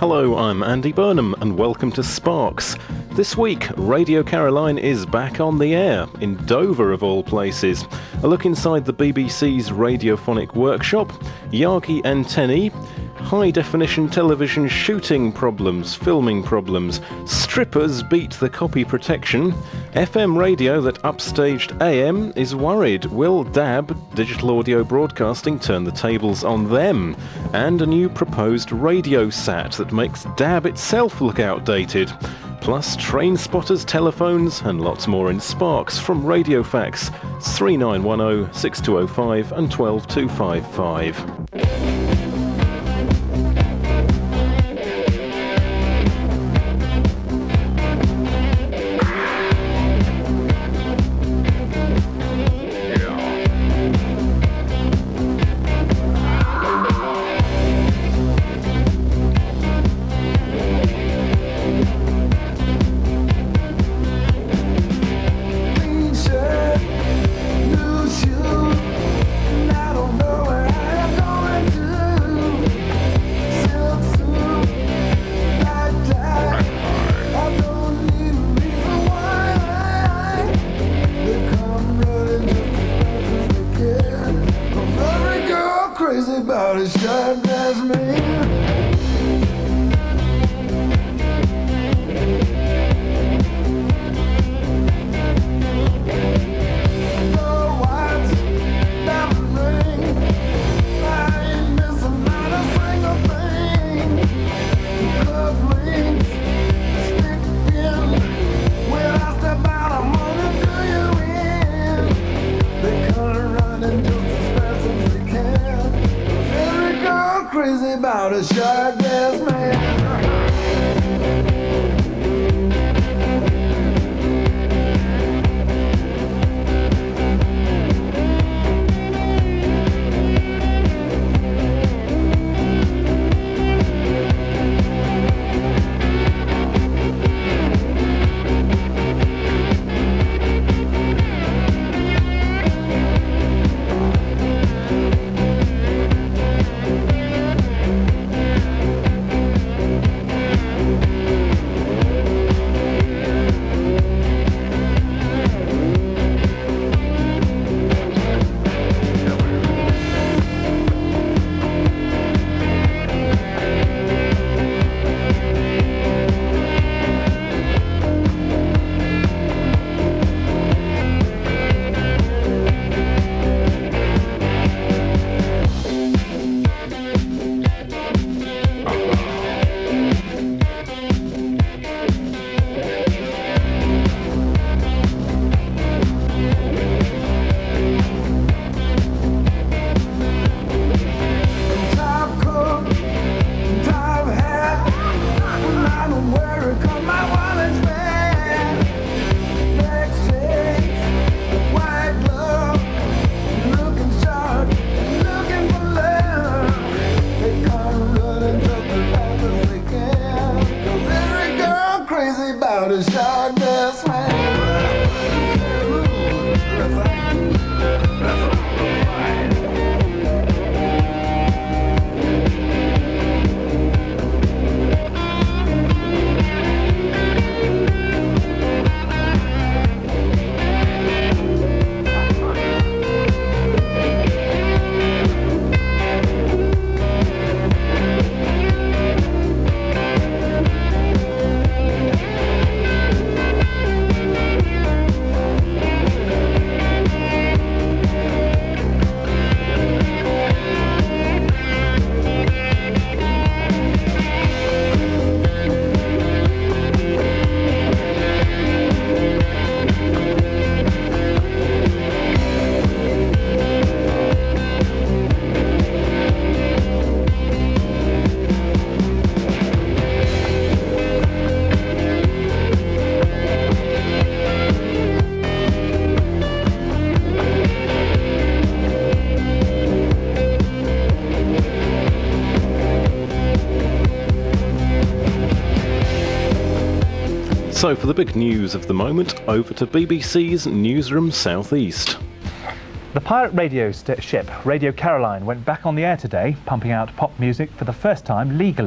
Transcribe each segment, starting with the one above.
Hello, I'm Andy Burnham and welcome to Sparks. This week, Radio Caroline is back on the air, in Dover of all places. A look inside the BBC's radiophonic workshop, Yagi antennae, high-definition television shooting problems, filming problems, strippers beat the copy protection, FM radio that upstaged AM is worried, will DAB, digital audio broadcasting, turn the tables on them, and a new proposed radio sat that makes DAB itself look outdated. Plus train spotters, telephones, and lots more in Sparks from Radio Fax 3910 6205 and 12255. So for the big news of the moment, over to BBC's Newsroom Southeast. The pirate radio ship Radio Caroline went back on the air today, pumping out pop music for the first time legally.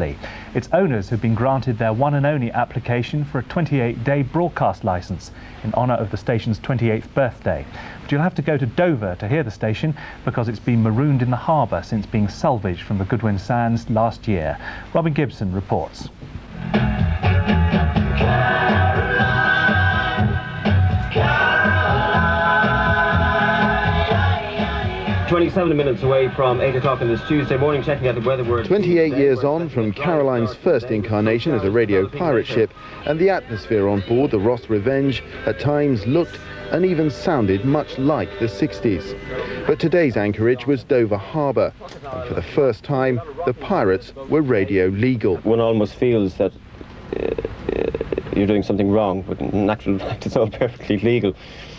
Its owners have been granted their one and only application for a 28-day broadcast licence in honour of the station's 28th birthday. But you'll have to go to Dover to hear the station because it's been marooned in the harbour since being salvaged from the Goodwin Sands last year. Robin Gibson reports. 27 minutes away from 8 o'clock on this Tuesday morning, checking out the weather. 28 years on from Caroline's first incarnation as a radio pirate ship, and the atmosphere on board the Ross Revenge at times looked and even sounded much like the 60s. But today's anchorage was Dover Harbour, and for the first time the pirates were radio legal. One almost feels that you're doing something wrong, but in actual fact it's all perfectly legal.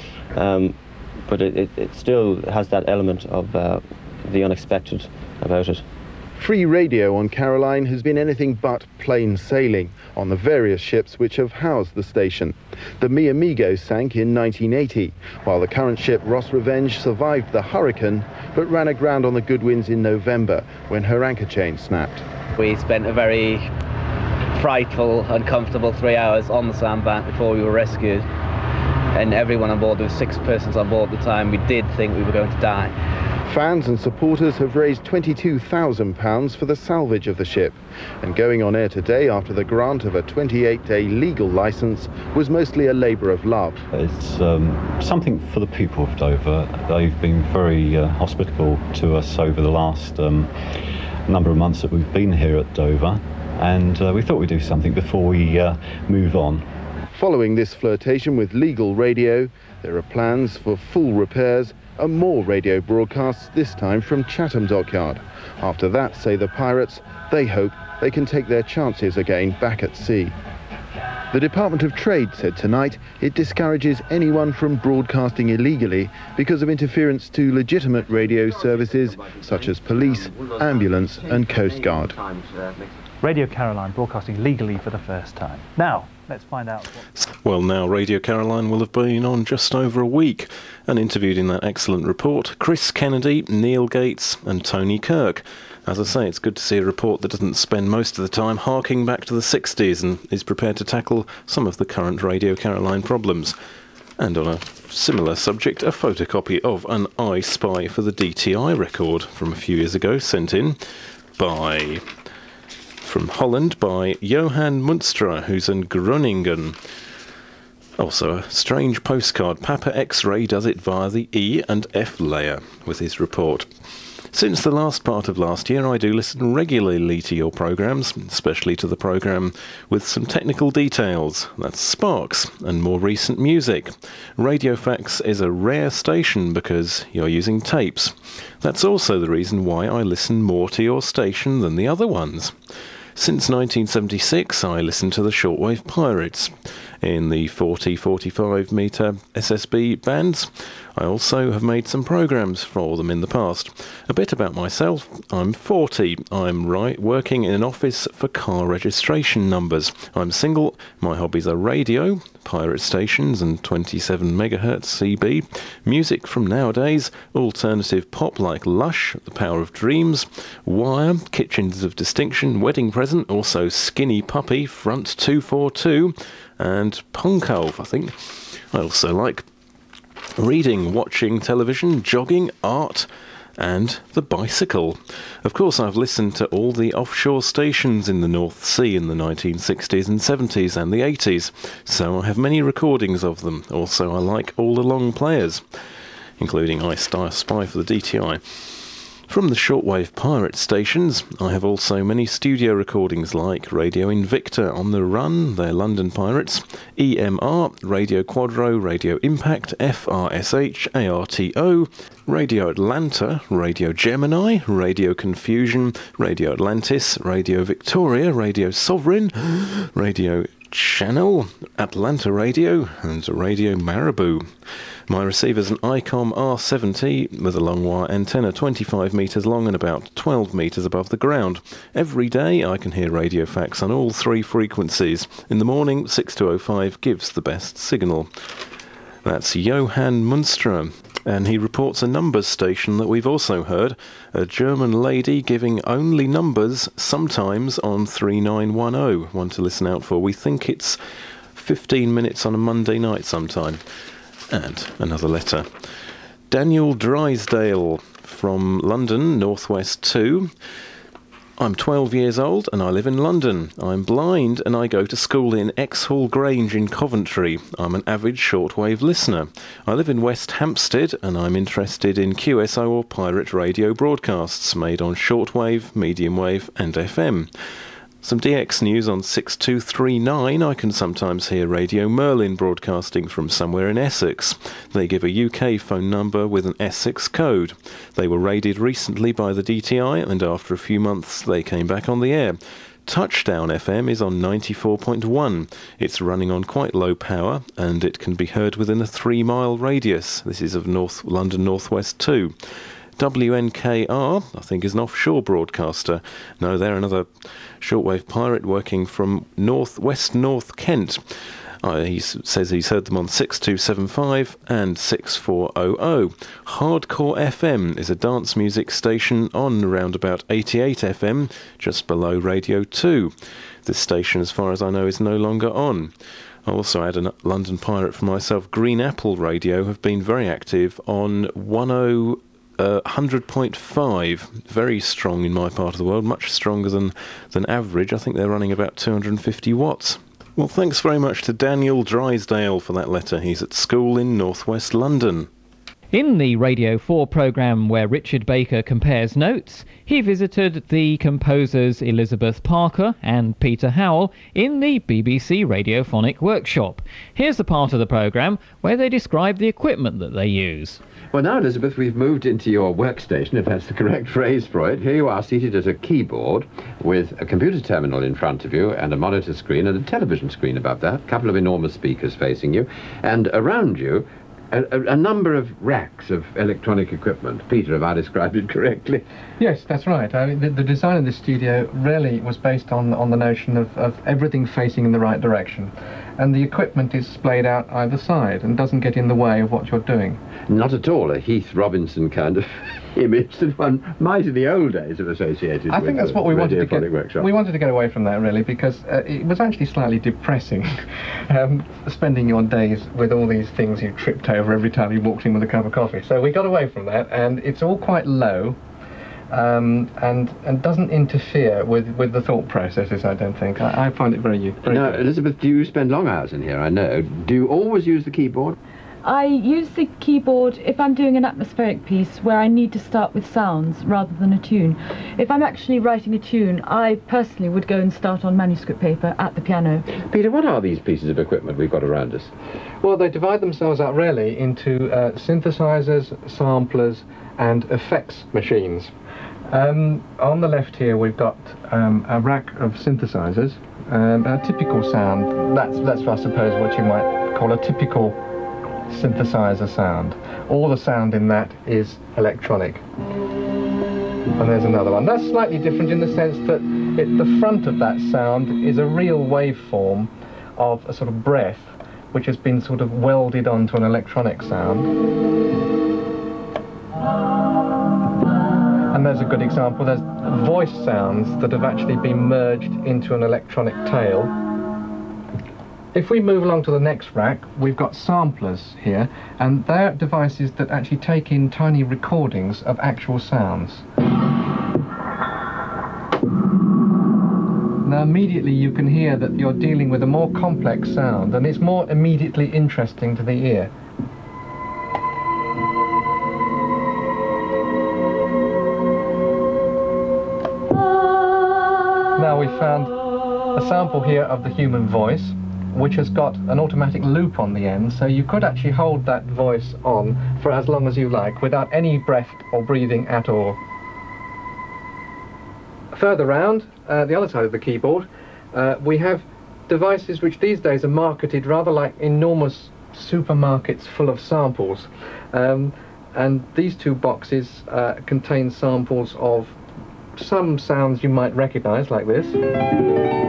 But it still has that element of the unexpected about it. Free radio on Caroline has been anything but plain sailing on the various ships which have housed the station. The Mi Amigo sank in 1980, while the current ship Ross Revenge survived the hurricane but ran aground on the Goodwins in November when her anchor chain snapped. We spent a very frightful, uncomfortable 3 hours on the sandbank before we were rescued. And everyone on board, there were 6 persons on board at the time, we did think we were going to die. Fans and supporters have raised £22,000 for the salvage of the ship. And going on air today after the grant of a 28-day legal licence was mostly a labour of love. It's something for the people of Dover. They've been very hospitable to us over the last number of months that we've been here at Dover. And we thought we'd do something before we move on. Following this flirtation with legal radio, there are plans for full repairs and more radio broadcasts, this time from Chatham Dockyard. After that, say the pirates, they hope they can take their chances again back at sea. The Department of Trade said tonight it discourages anyone from broadcasting illegally because of interference to legitimate radio services such as police, ambulance and Coast Guard. Radio Caroline broadcasting legally for the first time. Now, let's find out Well, now Radio Caroline will have been on just over a week, and interviewed in that excellent report Chris Kennedy, Neil Gates and Tony Kirk. As I say, it's good to see a report that doesn't spend most of the time harking back to the 60s and is prepared to tackle some of the current Radio Caroline problems. And on a similar subject, a photocopy of an I Spy for the DTI record from a few years ago, sent in from Holland by Johan Munstra, who's in Groningen. Also a strange postcard. Papa X-Ray does it via the E and F layer with his report. Since the last part of last year, I do listen regularly to your programmes, especially to the programme with some technical details. That's Sparks and more recent music. Radio Fax is a rare station because you're using tapes. That's also the reason why I listen more to your station than the other ones. Since 1976, I listen to the Shortwave Pirates in the 40-45 metre SSB bands. I also have made some programmes for them in the past. A bit about myself. I'm 40. I'm working in an office for car registration numbers. I'm single. My hobbies are radio, pirate stations and 27 MHz CB, music from nowadays, alternative pop like Lush, The Power of Dreams, Wire, Kitchens of Distinction, Wedding Present, also Skinny Puppy, Front 242, and Punkalv, I think. I also like reading, watching television, jogging, art, and the bicycle. Of course, I've listened to all the offshore stations in the North Sea in the 1960s and 70s and the 80s, so I have many recordings of them. Also, I like all the long players, including I Spy for the DTI. From the shortwave pirate stations, I have also many studio recordings like Radio Invicta on the Run, they're London pirates, EMR, Radio Quadro, Radio Impact, FRSH, ARTO, Radio Atlanta, Radio Gemini, Radio Confusion, Radio Atlantis, Radio Victoria, Radio Sovereign, Radio Channel, Atlanta Radio, and Radio Marabou. My receiver's an ICOM R70 with a long wire antenna 25 metres long and about 12 metres above the ground. Every day I can hear Radio Fax on all 3 frequencies. In the morning, 6205 gives the best signal. That's Johan Munstra. And he reports a numbers station that we've also heard, a German lady giving only numbers sometimes on 3910, one to listen out for. We think it's 15 minutes on a Monday night sometime. And another letter. Daniel Drysdale from London, Northwest 2. I'm 12 years old and I live in London. I'm blind and I go to school in Exhall Grange in Coventry. I'm an avid shortwave listener. I live in West Hampstead and I'm interested in QSO or pirate radio broadcasts made on shortwave, medium wave and FM. Some DX news on 6239. I can sometimes hear Radio Merlin broadcasting from somewhere in Essex. They give a UK phone number with an Essex code. They were raided recently by the DTI and after a few months they came back on the air. Touchdown FM is on 94.1. It's running on quite low power and it can be heard within a 3-mile radius. This is of North London Northwest 2. WNKR, I think, is an offshore broadcaster. No, they're another shortwave pirate working from West North Kent. He says he's heard them on 6275 and 6400. Hardcore FM is a dance music station on around about 88 FM, just below Radio 2. This station, as far as I know, is no longer on. I also had a London pirate for myself. Green Apple Radio have been very active on 100.5, very strong in my part of the world, much stronger than average. I think they're running about 250 watts. Well, thanks very much to Daniel Drysdale for that letter. He's at school in northwest London. In the Radio 4 programme where Richard Baker compares notes, he visited the composers Elizabeth Parker and Peter Howell in the BBC Radiophonic Workshop. Here's the part of the programme where they describe the equipment that they use. Well, now, Elizabeth, we've moved into your workstation, if that's the correct phrase for it. Here you are, seated at a keyboard with a computer terminal in front of you and a monitor screen and a television screen above that, a couple of enormous speakers facing you, and around you, a number of racks of electronic equipment. Peter, have I described it correctly? Yes, that's right. I mean, the design of this studio really was based on the notion of everything facing in the right direction. And the equipment is splayed out either side and doesn't get in the way of what you're doing. Not at all a Heath Robinson kind of image that one might in the old days have associated with. I think that's what we wanted to get. Workshop. We wanted to get away from that, really, because it was actually slightly depressing spending your days with all these things you tripped over every time you walked in with a cup of coffee. So we got away from that, and it's all quite low. And doesn't interfere with the thought processes, I don't think. I find it very Now, good. Elizabeth, do you spend long hours in here, I know. Do you always use the keyboard? I use the keyboard if I'm doing an atmospheric piece where I need to start with sounds rather than a tune. If I'm actually writing a tune, I personally would go and start on manuscript paper at the piano. Peter, what are these pieces of equipment we've got around us? Well, they divide themselves up really into synthesizers, samplers, and effects machines. On the left here we've got a rack of synthesizers, a typical sound. That's I suppose what you might call a typical synthesizer sound. All the sound in that is electronic. And there's another one. That's slightly different in the sense that the front of that sound is a real waveform of a sort of breath which has been sort of welded onto an electronic sound. And there's a good example. There's voice sounds that have actually been merged into an electronic tail. If we move along to the next rack, we've got samplers here, and they're devices that actually take in tiny recordings of actual sounds. Now immediately you can hear that you're dealing with a more complex sound, and it's more immediately interesting to the ear. Now we've found a sample here of the human voice, which has got an automatic loop on the end, so you could actually hold that voice on for as long as you like without any breath or breathing at all. Further round, the other side of the keyboard, we have devices which these days are marketed rather like enormous supermarkets full of samples, and these two boxes contain samples of some sounds you might recognize, like this,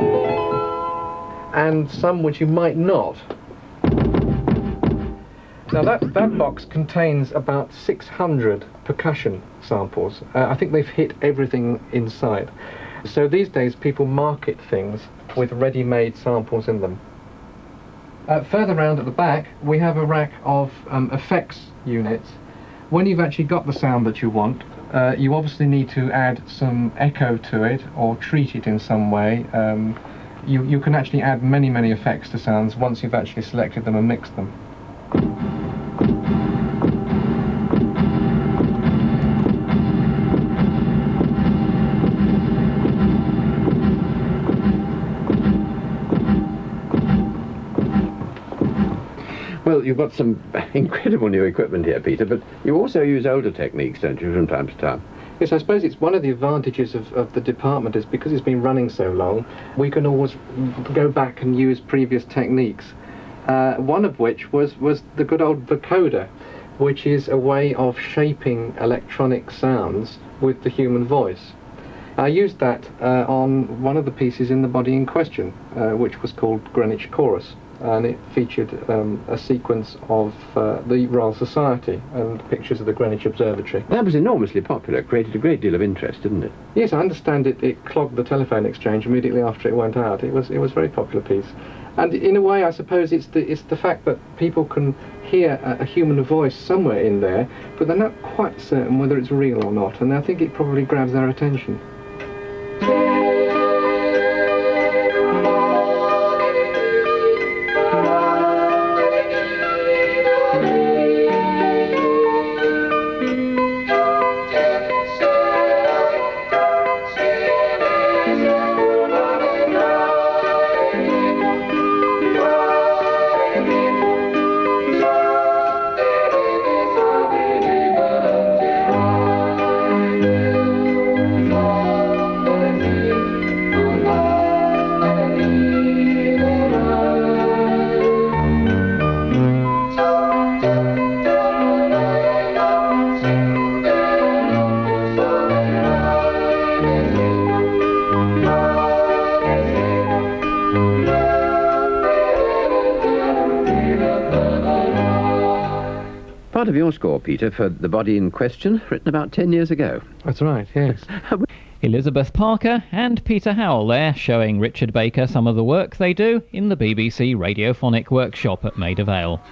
and some which you might not. Now that box contains about 600 percussion samples. I think they've hit everything inside. So these days people market things with ready-made samples in them. Further round at the back we have a rack of effects units. When you've actually got the sound that you want, you obviously need to add some echo to it or treat it in some way. You can actually add many effects to sounds once you've actually selected them and mixed them. Well, you've got some incredible new equipment here, Peter, but you also use older techniques, don't you, from time to time? Yes, I suppose it's one of the advantages of the department is because it's been running so long, we can always go back and use previous techniques. One of which was the good old vocoder, which is a way of shaping electronic sounds with the human voice. I used that on one of the pieces in The Body in Question, which was called Greenwich Chorus, and it featured a sequence of the Royal Society and pictures of the Greenwich Observatory. That was enormously popular, created a great deal of interest, didn't it? Yes, I understand it clogged the telephone exchange immediately after it went out. It was a very popular piece. And in a way, I suppose it's the fact that people can hear a human voice somewhere in there, but they're not quite certain whether it's real or not, and I think it probably grabs their attention. Part of your score, Peter, for The Body in Question, written about 10 years ago. That's right, yes. Elizabeth Parker and Peter Howell there, showing Richard Baker some of the work they do in the BBC Radiophonic Workshop at Maida Vale.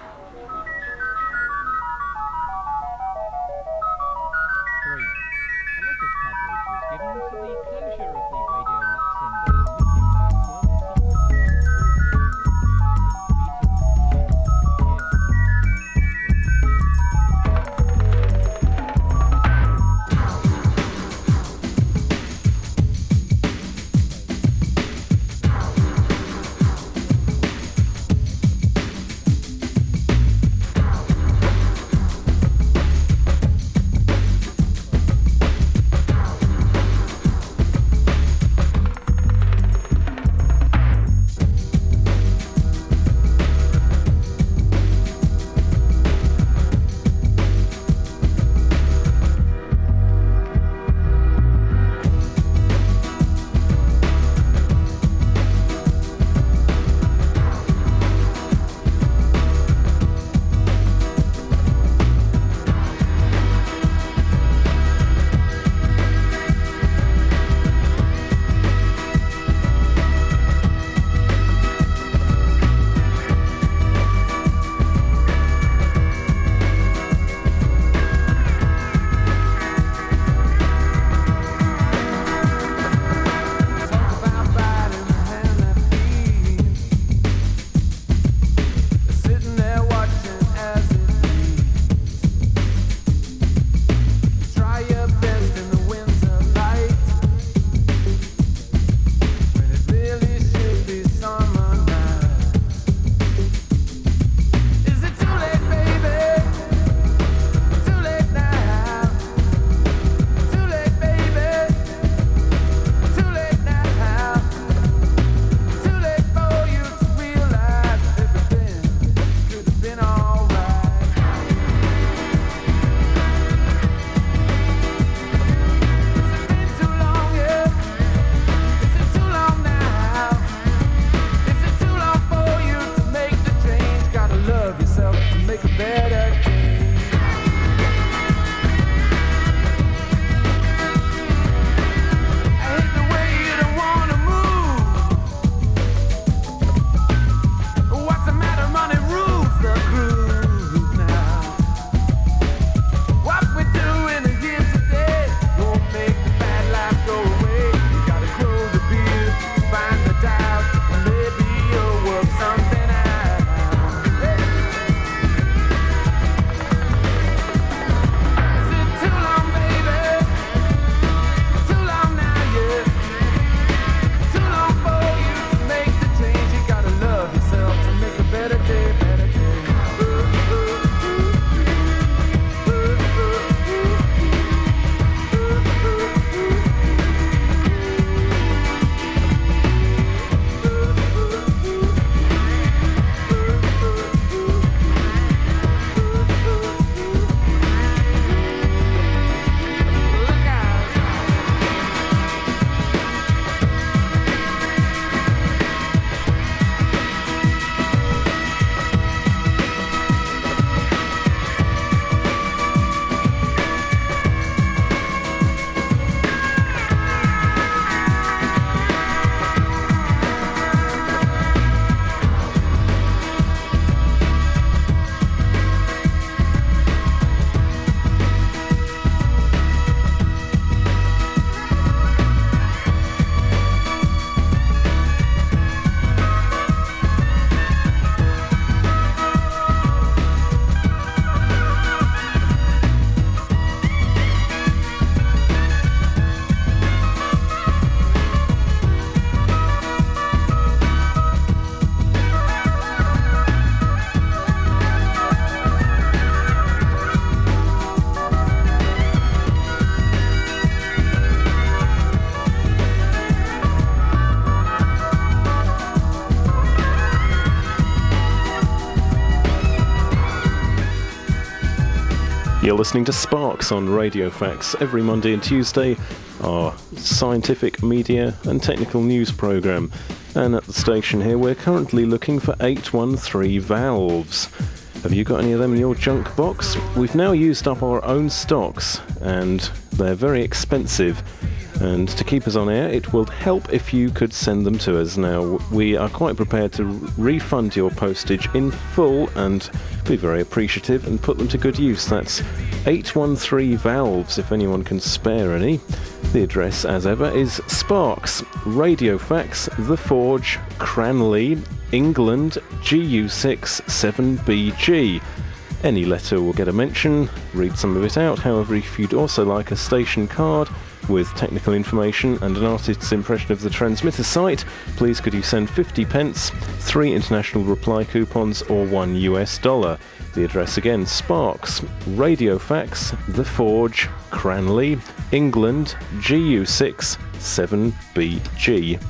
listening to Sparks on Radio Facts every Monday and Tuesday, our scientific, media and technical news programme. And at the station here, we're currently looking for 813 valves. Have you got any of them in your junk box? We've now used up our own stocks, and they're very expensive. And to keep us on air, it will help if you could send them to us. Now, we are quite prepared to refund your postage in full and be very appreciative and put them to good use. That's 813 valves, if anyone can spare any. The address, as ever, is Sparks, Radio Facts, The Forge, Cranley, England, GU6 7BG. Any letter will get a mention. Read some of it out. However, if you'd also like a station card with technical information and an artist's impression of the transmitter site, please could you send 50 pence, 3 international reply coupons or $1 US. The address again, Sparks, Radio Facts, The Forge, Cranley, England, GU6 7BG.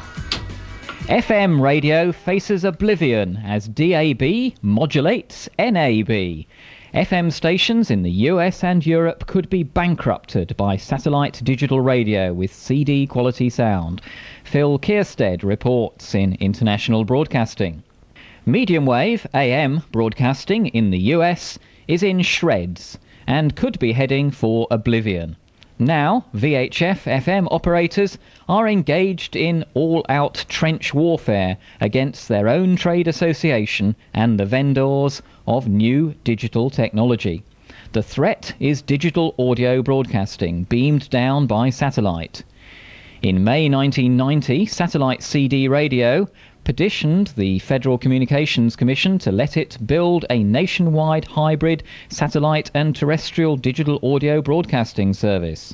FM radio faces oblivion as DAB modulates NAB. FM stations in the US and Europe could be bankrupted by satellite digital radio with CD quality sound. Phil Kierstead reports in International Broadcasting. Medium wave AM broadcasting in the US is in shreds and could be heading for oblivion. Now, VHF FM operators are engaged in all-out trench warfare against their own trade association and the vendors of new digital technology. The threat is digital audio broadcasting beamed down by satellite. In May 1990, satellite CD radio petitioned the Federal Communications Commission to let it build a nationwide hybrid satellite and terrestrial digital audio broadcasting service.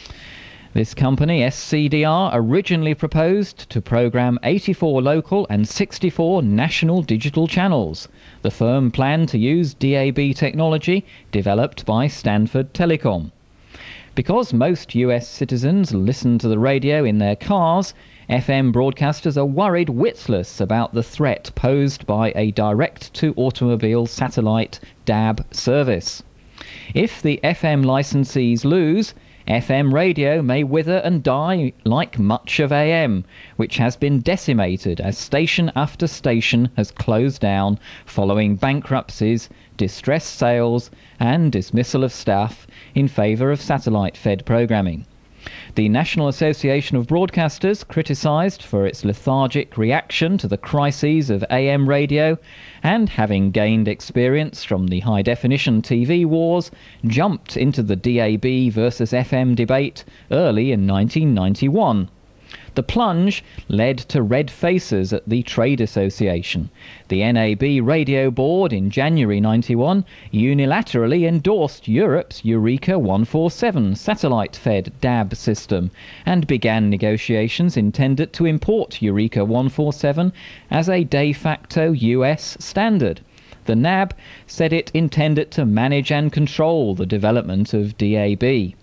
This company, SCDR, originally proposed to program 84 local and 64 national digital channels. The firm planned to use DAB technology developed by Stanford Telecom. Because most US citizens listen to the radio in their cars, FM broadcasters are worried witless about the threat posed by a direct-to-automobile satellite DAB service. If the FM licensees lose, FM radio may wither and die like much of AM, which has been decimated as station after station has closed down following bankruptcies, distressed sales and dismissal of staff in favour of satellite-fed programming. The National Association of Broadcasters, criticised for its lethargic reaction to the crises of AM radio and having gained experience from the high-definition TV wars, jumped into the DAB versus FM debate early in 1991. The plunge led to red faces at the Trade Association. The NAB Radio Board in January 91 unilaterally endorsed Europe's Eureka 147 satellite-fed DAB system and began negotiations intended to import Eureka 147 as a de facto US standard. The NAB said it intended to manage and control the development of DAB.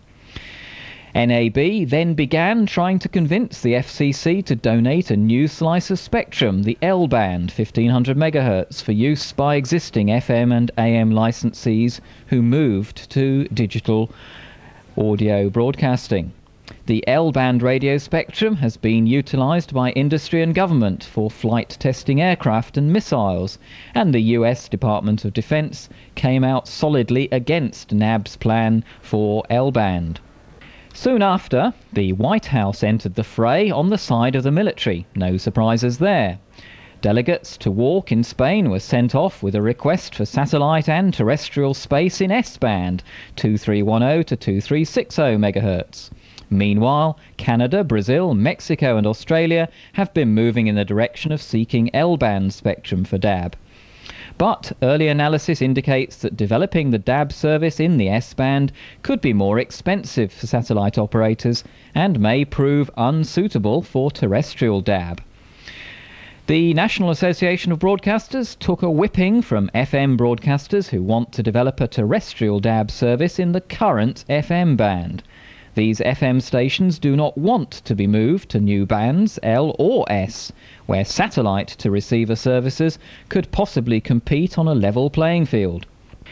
NAB then began trying to convince the FCC to donate a new slice of spectrum, the L-band 1500 MHz, for use by existing FM and AM licensees who moved to digital audio broadcasting. The L-band radio spectrum has been utilised by industry and government for flight testing aircraft and missiles, and the US Department of Defense came out solidly against NAB's plan for L-band. Soon after, the White House entered the fray on the side of the military. No surprises there. Delegates to Walk in Spain were sent off with a request for satellite and terrestrial space in S-band, 2310 to 2360 MHz. Meanwhile, Canada, Brazil, Mexico and Australia have been moving in the direction of seeking L-band spectrum for DAB. But early analysis indicates that developing the DAB service in the S-band could be more expensive for satellite operators and may prove unsuitable for terrestrial DAB. The National Association of Broadcasters took a whipping from FM broadcasters who want to develop a terrestrial DAB service in the current FM band. These FM stations do not want to be moved to new bands, L or S, where satellite-to-receiver services could possibly compete on a level playing field.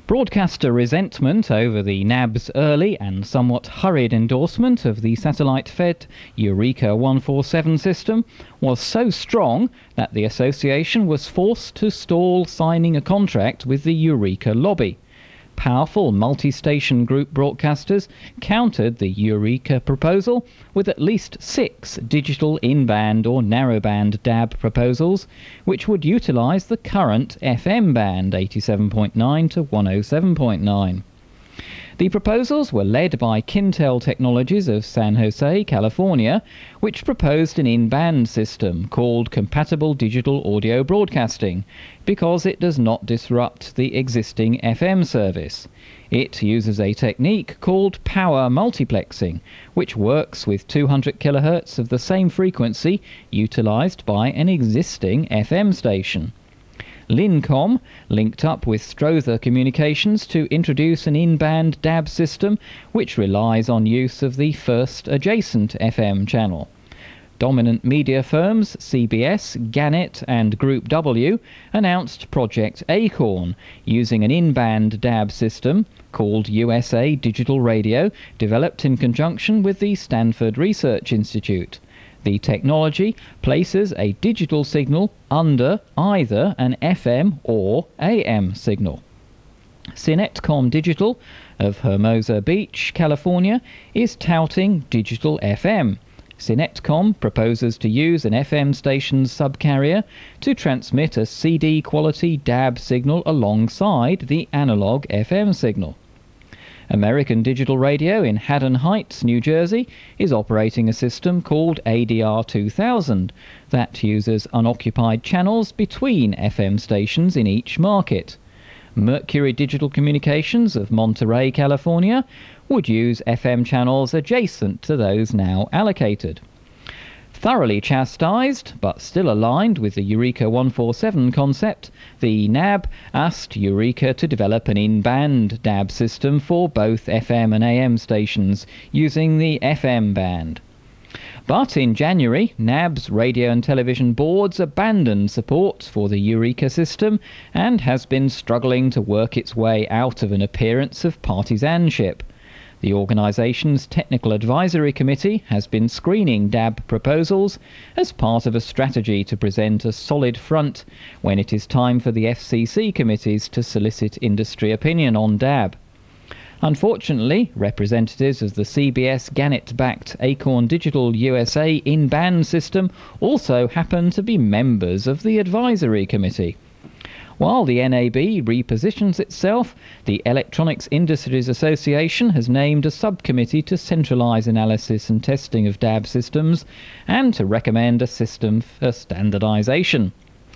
Broadcaster resentment over the NAB's early and somewhat hurried endorsement of the satellite-fed Eureka 147 system was so strong that the association was forced to stall signing a contract with the Eureka lobby. Powerful multi-station group broadcasters countered the Eureka proposal with at least 6 digital in-band or narrowband DAB proposals, which would utilise the current FM band 87.9 to 107.9. The proposals were led by Kintel Technologies of San Jose, California, which proposed an in-band system called Compatible Digital Audio Broadcasting because it does not disrupt the existing FM service. It uses a technique called power multiplexing, which works with 200 kHz of the same frequency utilized by an existing FM station. Lincom linked up with Strother Communications to introduce an in-band DAB system which relies on use of the first adjacent FM channel. Dominant media firms CBS, Gannett and Group W announced Project Acorn using an in-band DAB system called USA Digital Radio, developed in conjunction with the Stanford Research Institute. The technology places a digital signal under either an FM or AM signal. Cinetcom Digital of Hermosa Beach, California, is touting digital FM. Cinetcom proposes to use an FM station's subcarrier to transmit a CD-quality DAB signal alongside the analog FM signal. American Digital Radio in Haddon Heights, New Jersey, is operating a system called ADR 2000 that uses unoccupied channels between FM stations in each market. Mercury Digital Communications of Monterey, California, would use FM channels adjacent to those now allocated. Thoroughly chastised, but still aligned with the Eureka 147 concept, the NAB asked Eureka to develop an in-band DAB system for both FM and AM stations using the FM band. But in January, NAB's radio and television boards abandoned support for the Eureka system and has been struggling to work its way out of an appearance of partisanship. The organisation's Technical Advisory Committee has been screening DAB proposals as part of a strategy to present a solid front when it is time for the FCC committees to solicit industry opinion on DAB. Unfortunately, representatives of the CBS Gannett-backed Acorn Digital USA in-band system also happen to be members of the Advisory Committee. While the NAB repositions itself, the Electronics Industries Association has named a subcommittee to centralise analysis and testing of DAB systems and to recommend a system for standardisation.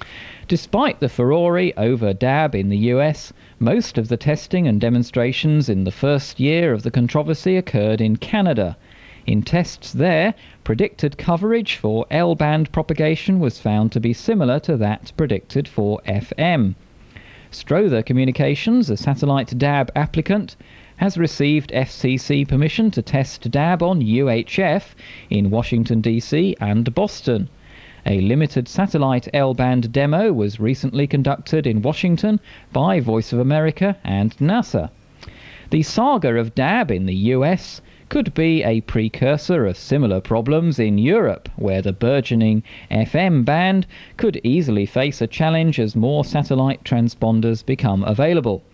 Despite the furore over DAB in the US, most of the testing and demonstrations in the first year of the controversy occurred in Canada. In tests there, predicted coverage for L-band propagation was found to be similar to that predicted for FM. Strother Communications, a satellite DAB applicant, has received FCC permission to test DAB on UHF in Washington, D.C. and Boston. A limited satellite L-band demo was recently conducted in Washington by Voice of America and NASA. The saga of DAB in the US could be a precursor of similar problems in Europe, where the burgeoning FM band could easily face a challenge as more satellite transponders become available.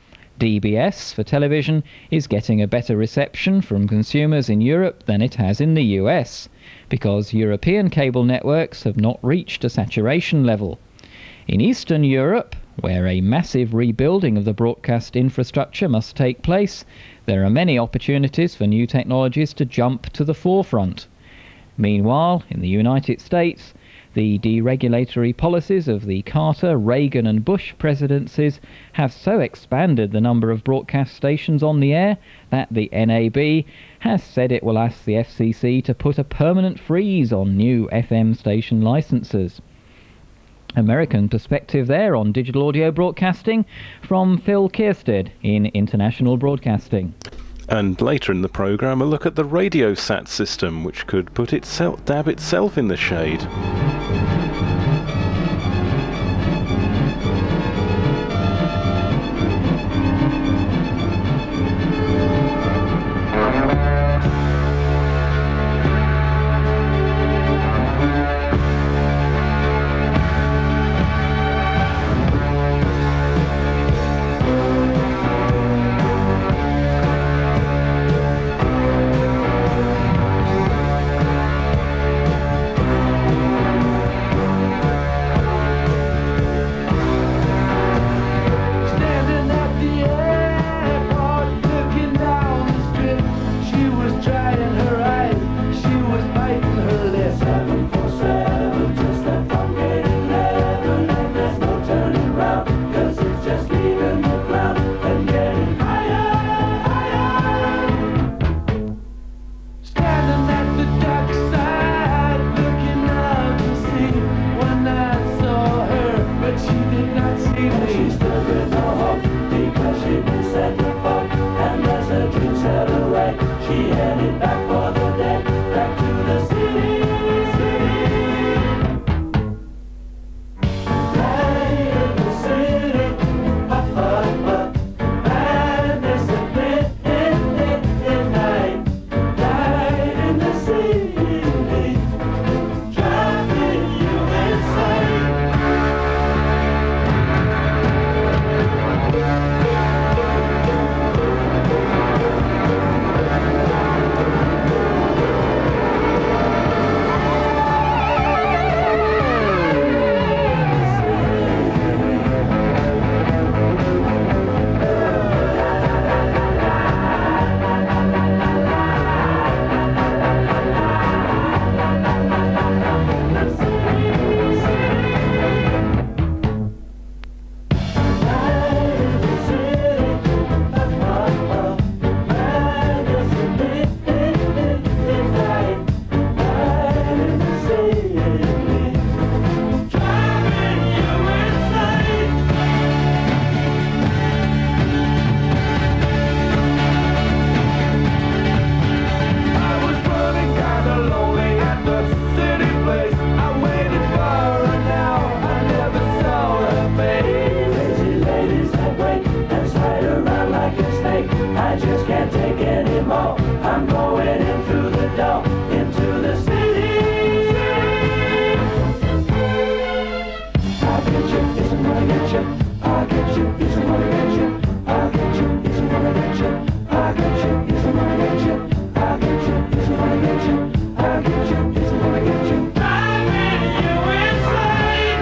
DBS for television is getting a better reception from consumers in Europe than it has in the US, because European cable networks have not reached a saturation level. In Eastern Europe, where a massive rebuilding of the broadcast infrastructure must take place, there are many opportunities for new technologies to jump to the forefront. Meanwhile, in the United States, the deregulatory policies of the Carter, Reagan and Bush presidencies have so expanded the number of broadcast stations on the air that the NAB has said it will ask the FCC to put a permanent freeze on new FM station licenses. American perspective there on digital audio broadcasting from Phil Kierstead in International Broadcasting. And later in the programme, a look at the RadioSat system, which could put DAB itself in the shade. She headed back for the day, back to the city. Night in the city, madness at midnight. Night in the city, driving you insane. I just can't take anymore. I'm going in through the door, into the city. I'll get you, isn't gonna get you. I'll get you, isn't gonna get you. I'll get you, isn't gonna get you. I'll get you, isn't gonna get you. I'll get you, isn't gonna get you. I'll get you, isn't gonna get you. Driving you insane.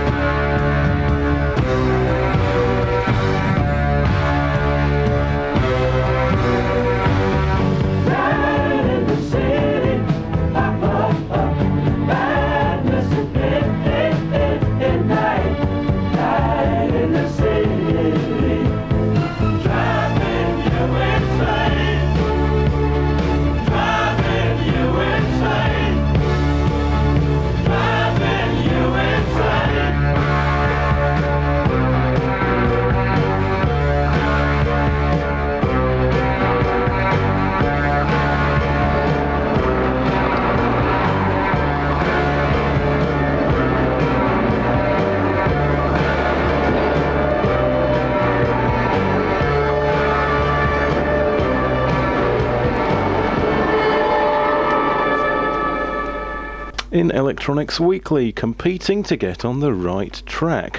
Night in the city, madness at midnight. Night in the city, driving you insane. Driving you insane. Driving you insane. In Electronics Weekly, competing to get on the right track,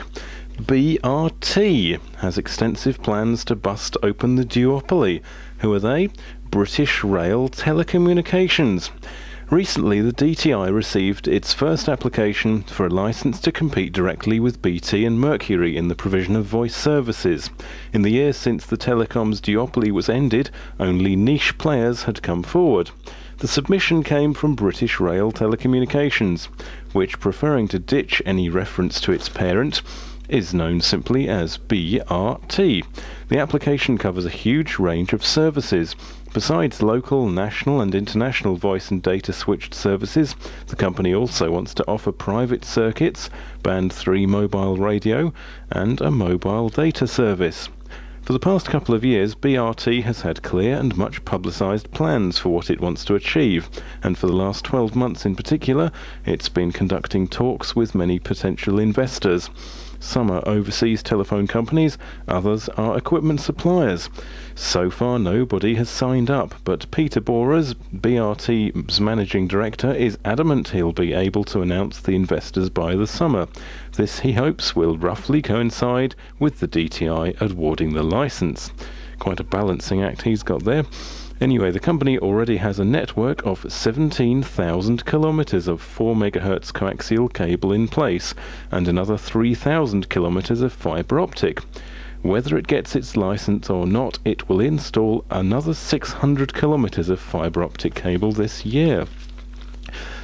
BRT has extensive plans to bust open the duopoly. Who are they? British Rail Telecommunications. Recently, the DTI received its first application for a licence to compete directly with BT and Mercury in the provision of voice services. In the years since the telecoms duopoly was ended, only niche players had come forward. The submission came from British Rail Telecommunications, which, preferring to ditch any reference to its parent, is known simply as BRT. The application covers a huge range of services. Besides local, national and international voice and data switched services, the company also wants to offer private circuits, Band 3 mobile radio and a mobile data service. For the past couple of years, BRT has had clear and much publicised plans for what it wants to achieve, and for the last 12 months in particular, it's been conducting talks with many potential investors. Some are overseas telephone companies, others are equipment suppliers. So far nobody has signed up, but Peter Borers, BRT's managing director, is adamant he'll be able to announce the investors by the summer. This, he hopes, will roughly coincide with the DTI awarding the licence. Quite a balancing act he's got there. Anyway, the company already has a network of 17,000 kilometres of 4 MHz coaxial cable in place, and another 3,000 kilometres of fibre optic. Whether it gets its licence or not, it will install another 600 kilometres of fibre optic cable this year.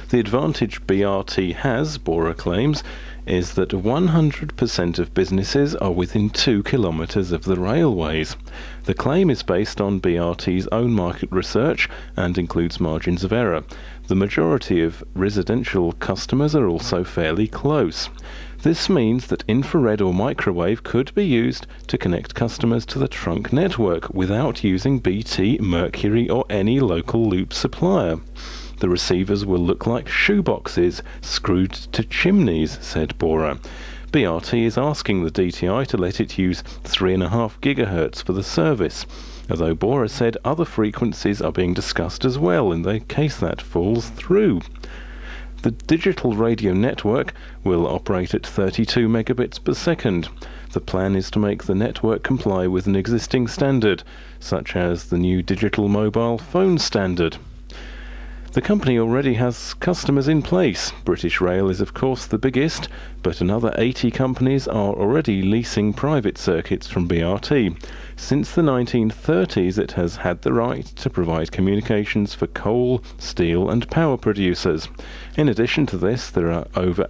The advantage BRT has, Bora claims, is that 100% of businesses are within 2 kilometres of the railways. The claim is based on BRT's own market research and includes margins of error. The majority of residential customers are also fairly close. This means that infrared or microwave could be used to connect customers to the trunk network without using BT, Mercury or any local loop supplier. The receivers will look like shoeboxes screwed to chimneys, said Bora. BRT is asking the DTI to let it use 3.5 GHz for the service, although Bora said other frequencies are being discussed as well in the case that falls through. The digital radio network will operate at 32 megabits per second. The plan is to make the network comply with an existing standard, such as the new digital mobile phone standard. The company already has customers in place. British Rail is of course the biggest, but another 80 companies are already leasing private circuits from BRT. Since the 1930s it has had the right to provide communications for coal, steel and power producers. In addition to this, there are over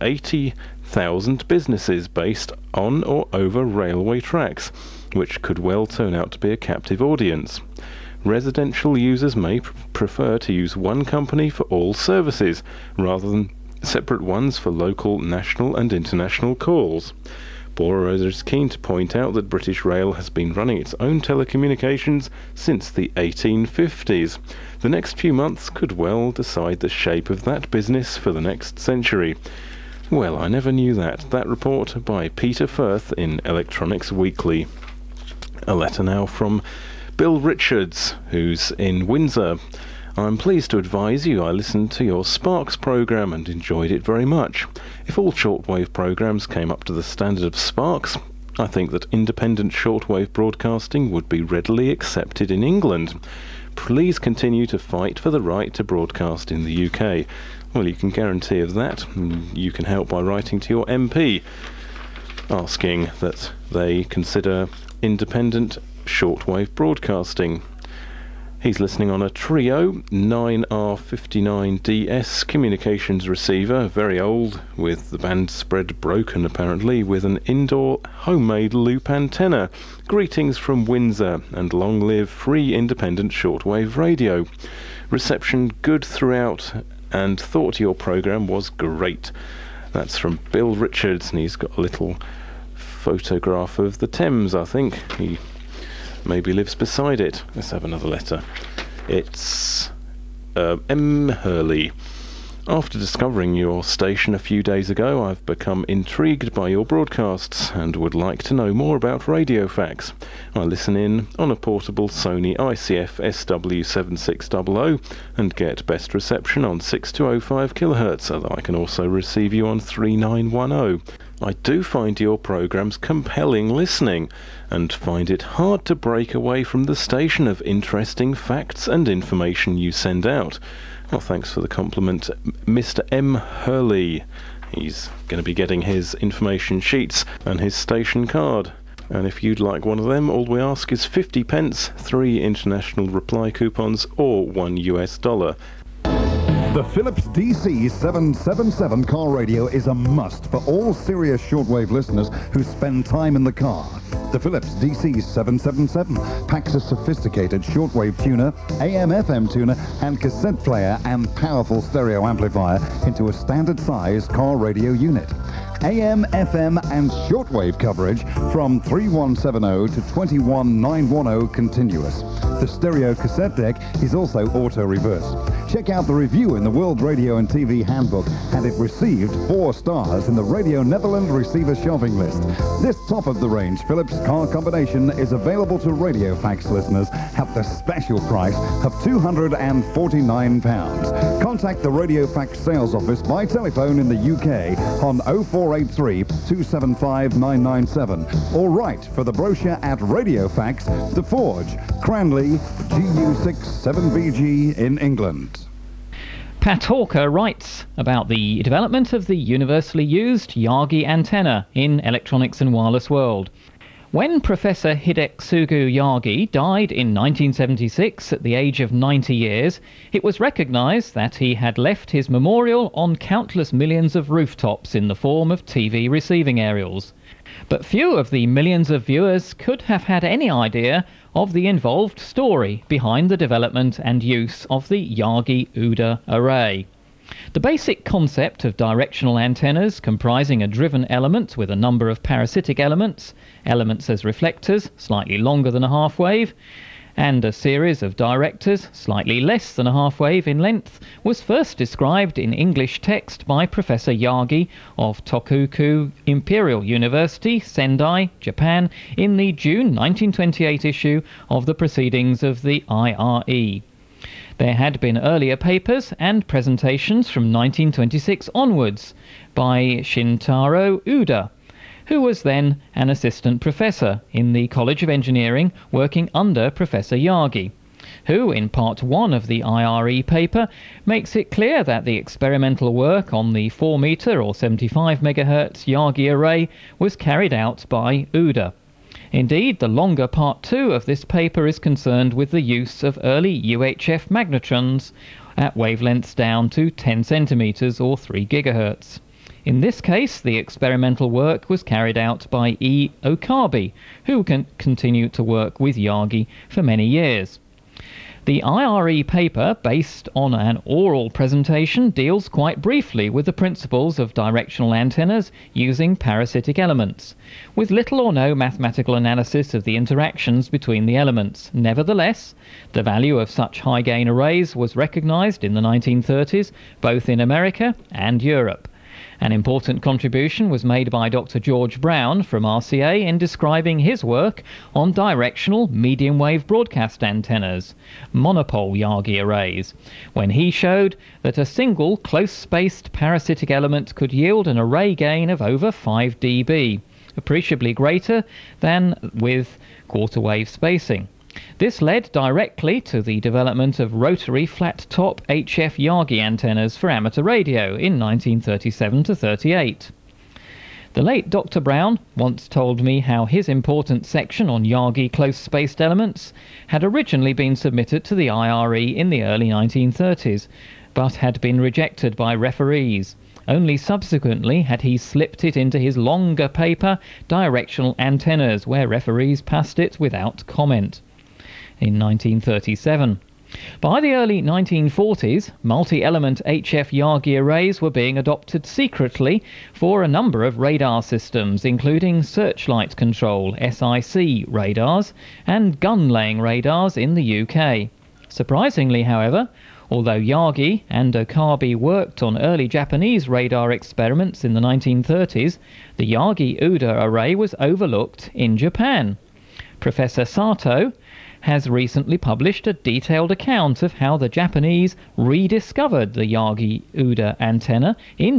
80,000 businesses based on or over railway tracks, which could well turn out to be a captive audience. Residential users may prefer to use one company for all services, rather than separate ones for local, national and international calls. Bora is keen to point out that British Rail has been running its own telecommunications since the 1850s. The next few months could well decide the shape of that business for the next century. Well, I never knew that. That report by Peter Firth in Electronics Weekly. A letter now from Bill Richards, who's in Windsor. I'm pleased to advise you I listened to your Sparks programme and enjoyed it very much. If all shortwave programmes came up to the standard of Sparks, I think that independent shortwave broadcasting would be readily accepted in England. Please continue to fight for the right to broadcast in the UK. Well, you can guarantee of that. You can help by writing to your MP, asking that they consider independent shortwave broadcasting. He's listening on a Trio 9R59DS communications receiver, very old, with the band spread broken apparently, with an indoor homemade loop antenna. Greetings from Windsor, and long live free independent shortwave radio. Reception good throughout, and thought your programme was great. That's from Bill Richards, and he's got a little photograph of the Thames, I think. He maybe lives beside it. Let's have another letter. It's M. Hurley. After discovering your station a few days ago, I've become intrigued by your broadcasts and would like to know more about RadioFax. I listen in on a portable Sony ICF SW7600 and get best reception on 6205 kHz, although I can also receive you on 3910. I do find your programmes compelling listening and find it hard to break away from the station of interesting facts and information you send out. Well, thanks for the compliment, Mr. M. Hurley. He's going to be getting his information sheets and his station card. And if you'd like one of them, all we ask is 50 pence, 3 international reply coupons, or $1. The Philips DC777 car radio is a must for all serious shortwave listeners who spend time in the car. The Philips DC777 packs a sophisticated shortwave tuner, AM/FM tuner, and cassette player and powerful stereo amplifier into a standard-sized car radio unit. AM, FM and shortwave coverage from 3170 to 21910 continuous. The stereo cassette deck is also auto-reverse. Check out the review in the World Radio and TV Handbook, and it received 4 stars in the Radio Netherlands Receiver Shelving List. This top-of-the-range Philips car combination is available to RadioFax listeners at the special price of £249. Contact the RadioFax sales office by telephone in the UK on 0483 275 997 or write for the brochure at RadioFax, The Forge, Cranley, GU67BG in England. Pat Hawker writes about the development of the universally used Yagi antenna in Electronics and Wireless World. When Professor Hidetsugu Yagi died in 1976 at the age of 90 years, it was recognised that he had left his memorial on countless millions of rooftops in the form of TV receiving aerials. But few of the millions of viewers could have had any idea of the involved story behind the development and use of the Yagi-Uda array. The basic concept of directional antennas comprising a driven element with a number of parasitic elements as reflectors, slightly longer than a half wave, and a series of directors, slightly less than a half wave in length, was first described in English text by Professor Yagi of Tohoku Imperial University, Sendai, Japan, in the June 1928 issue of the Proceedings of the IRE. There had been earlier papers and presentations from 1926 onwards by Shintaro Uda, who was then an assistant professor in the College of Engineering working under Professor Yagi, who, in part 1 of the IRE paper, makes it clear that the experimental work on the 4 meter or 75 MHz Yagi array was carried out by Uda. Indeed, the longer part 2 of this paper is concerned with the use of early UHF magnetrons at wavelengths down to 10 centimeters or 3 GHz. In this case, the experimental work was carried out by E. Okabe, who can continue to work with Yagi for many years. The IRE paper, based on an oral presentation, deals quite briefly with the principles of directional antennas using parasitic elements, with little or no mathematical analysis of the interactions between the elements. Nevertheless, the value of such high-gain arrays was recognized in the 1930s, both in America and Europe. An important contribution was made by Dr. George Brown from RCA in describing his work on directional medium-wave broadcast antennas, monopole Yagi arrays, when he showed that a single close-spaced parasitic element could yield an array gain of over 5 dB, appreciably greater than with quarter-wave spacing. This led directly to the development of rotary flat-top HF Yagi antennas for amateur radio in 1937-38. The late Dr. Brown once told me how his important section on Yagi close-spaced elements had originally been submitted to the IRE in the early 1930s, but had been rejected by referees. Only subsequently had he slipped it into his longer paper, Directional Antennas, where referees passed it without comment, in 1937. By the early 1940s, multi-element HF Yagi arrays were being adopted secretly for a number of radar systems, including searchlight control radars and gun-laying radars in the UK. Surprisingly, however, although Yagi and Okabe worked on early Japanese radar experiments in the 1930s, the Yagi-Uda array was overlooked in Japan. Professor Sato has recently published a detailed account of how the Japanese rediscovered the Yagi-Uda antenna in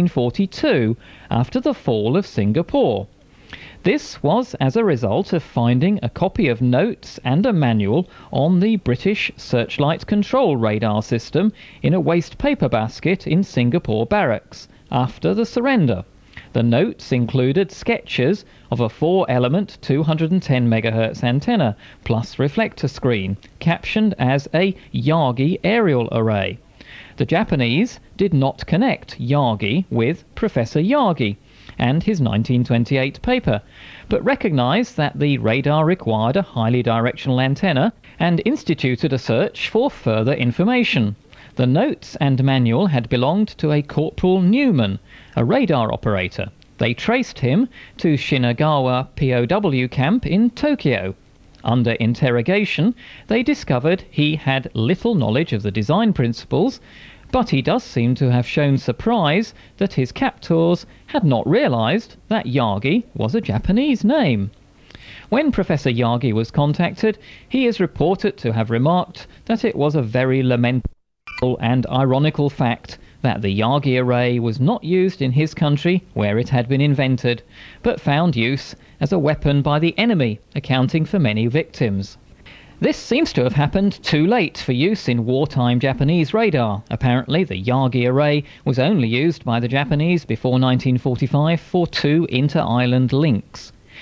1942 after the fall of Singapore. This was as a result of finding a copy of notes and a manual on the British Searchlight Control radar system in a waste paper basket in Singapore barracks after the surrender. The notes included sketches of a 4-element 210 MHz antenna plus reflector screen, captioned as a Yagi aerial array. The Japanese did not connect Yagi with Professor Yagi and his 1928 paper, but recognized that the radar required a highly directional antenna and instituted a search for further information. The notes and manual had belonged to a Corporal Newman, a radar operator. They traced him to Shinagawa POW camp in Tokyo. Under interrogation, they discovered he had little knowledge of the design principles, but he does seem to have shown surprise that his captors had not realized that Yagi was a Japanese name. When Professor Yagi was contacted, he is reported to have remarked that it was a very lamentable and ironical fact that the Yagi array was not used in his country where it had been invented, but found use as a weapon by the enemy, accounting for many victims. This seems to have happened too late for use in wartime Japanese radar. Apparently, the Yagi array was only used by the Japanese before 1945 for 2 inter-island links.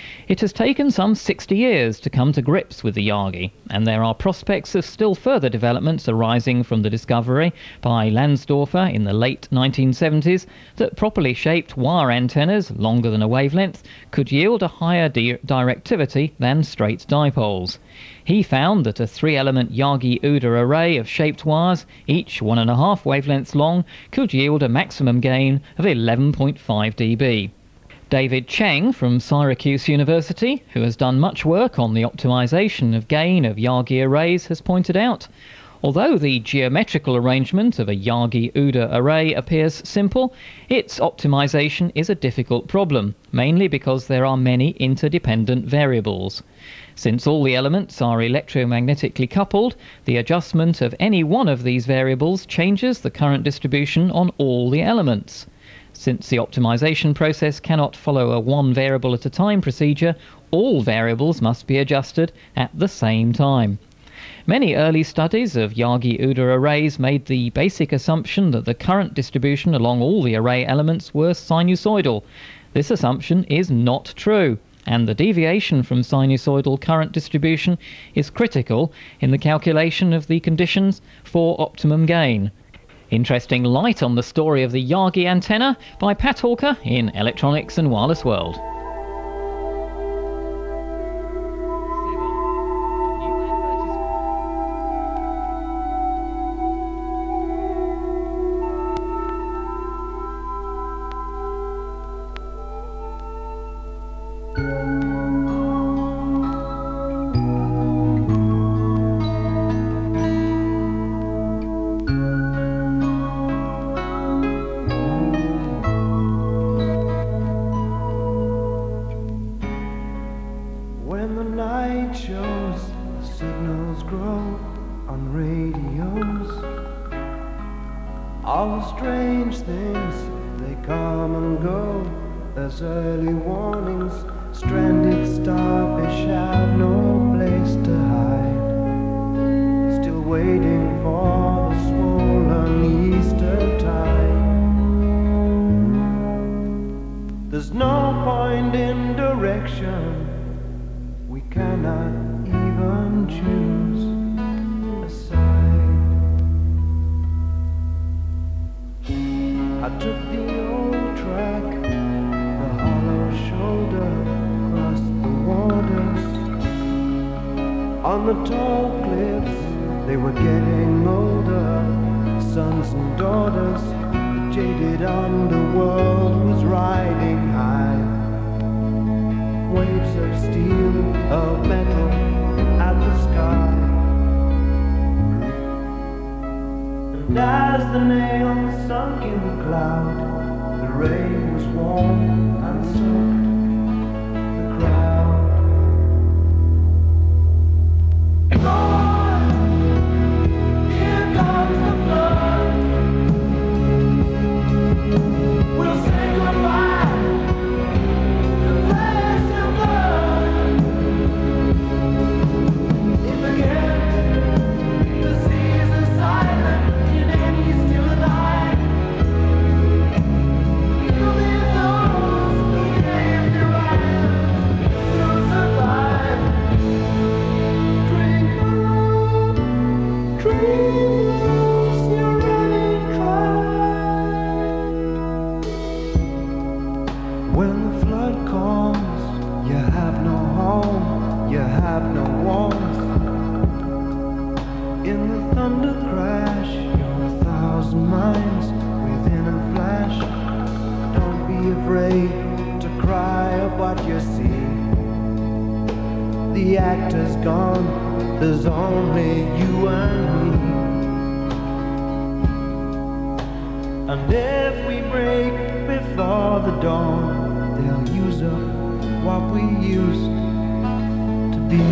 It has taken some 60 years to come to grips with the Yagi, and there are prospects of still further developments arising from the discovery by Landsdorfer in the late 1970s that properly shaped wire antennas, longer than a wavelength, could yield a higher directivity than straight dipoles. He found that a 3-element Yagi-Uda array of shaped wires, each 1.5 wavelengths long, could yield a maximum gain of 11.5 dB. David Cheng from Syracuse University, who has done much work on the optimization of gain of Yagi arrays, has pointed out, although the geometrical arrangement of a Yagi-Uda array appears simple, its optimization is a difficult problem, mainly because there are many interdependent variables. Since all the elements are electromagnetically coupled, the adjustment of any one of these variables changes the current distribution on all the elements. Since the optimization process cannot follow a one variable at a time procedure, all variables must be adjusted at the same time. Many early studies of Yagi-Uda arrays made the basic assumption that the current distribution along all the array elements were sinusoidal. This assumption is not true, and the deviation from sinusoidal current distribution is critical in the calculation of the conditions for optimum gain. Interesting light on the story of the Yagi antenna by Pat Hawker in Electronics and Wireless World. On the tall cliffs, they were getting older, sons and daughters. The jaded underworld was riding high. Waves of steel, of metal, at the sky. And as the nails sunk in the cloud, the rain was warm and soaked the crowd. Here comes the flood. We'll say goodbye to flesh and blood. If again the seas are silent and Annie's still alive, it'll be those who gave the right to survive. Dreams, you're running dry. When the flood comes, you have no home, you have no warmth. In the thunder crash, you're 1,000 miles within a flash. Don't be afraid to cry about what you see. The actor's gone, there's only you and me. And if we break before the dawn, they'll use up what we used to be.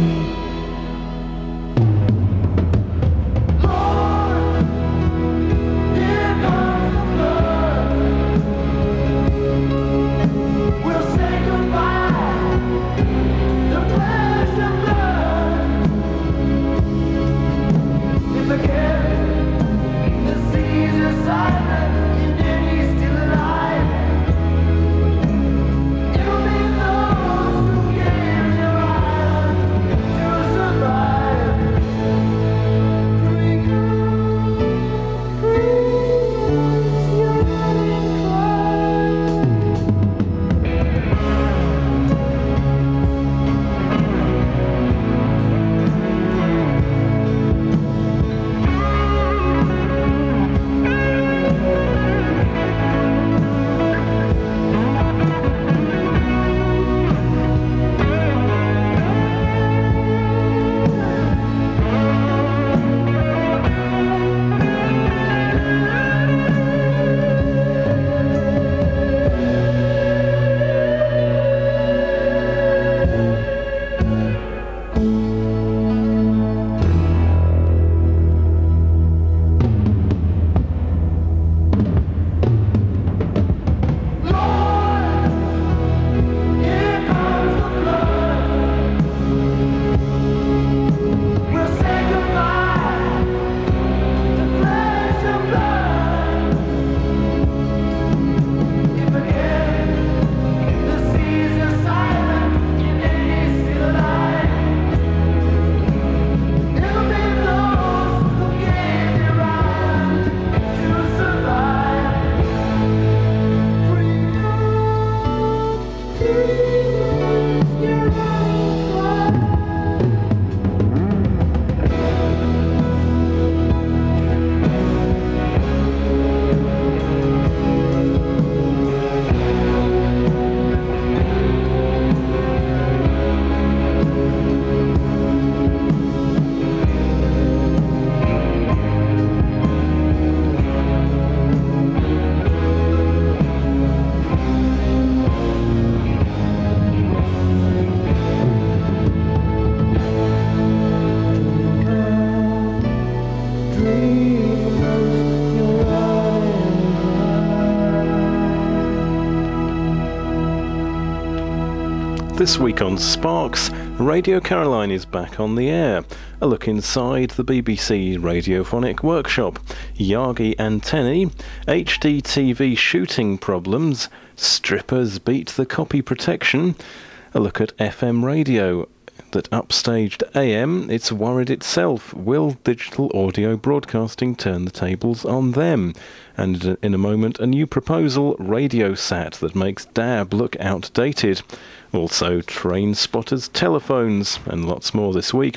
Lord, here comes the flood. We'll say goodbye to flesh and blood. If again the seas are silent and Danny's still alive, it'll be those who get This week on Sparks, Radio Caroline is back on the air. A look inside the BBC Radiophonic Workshop, Yagi antennae, HD TV shooting problems, strippers beat the copy protection, a look at FM radio that upstaged AM, it's worried itself. Will digital audio broadcasting turn the tables on them? And in a moment, a new proposal, RadioSat, that makes DAB look outdated. Also, train spotters, telephones, and lots more this week.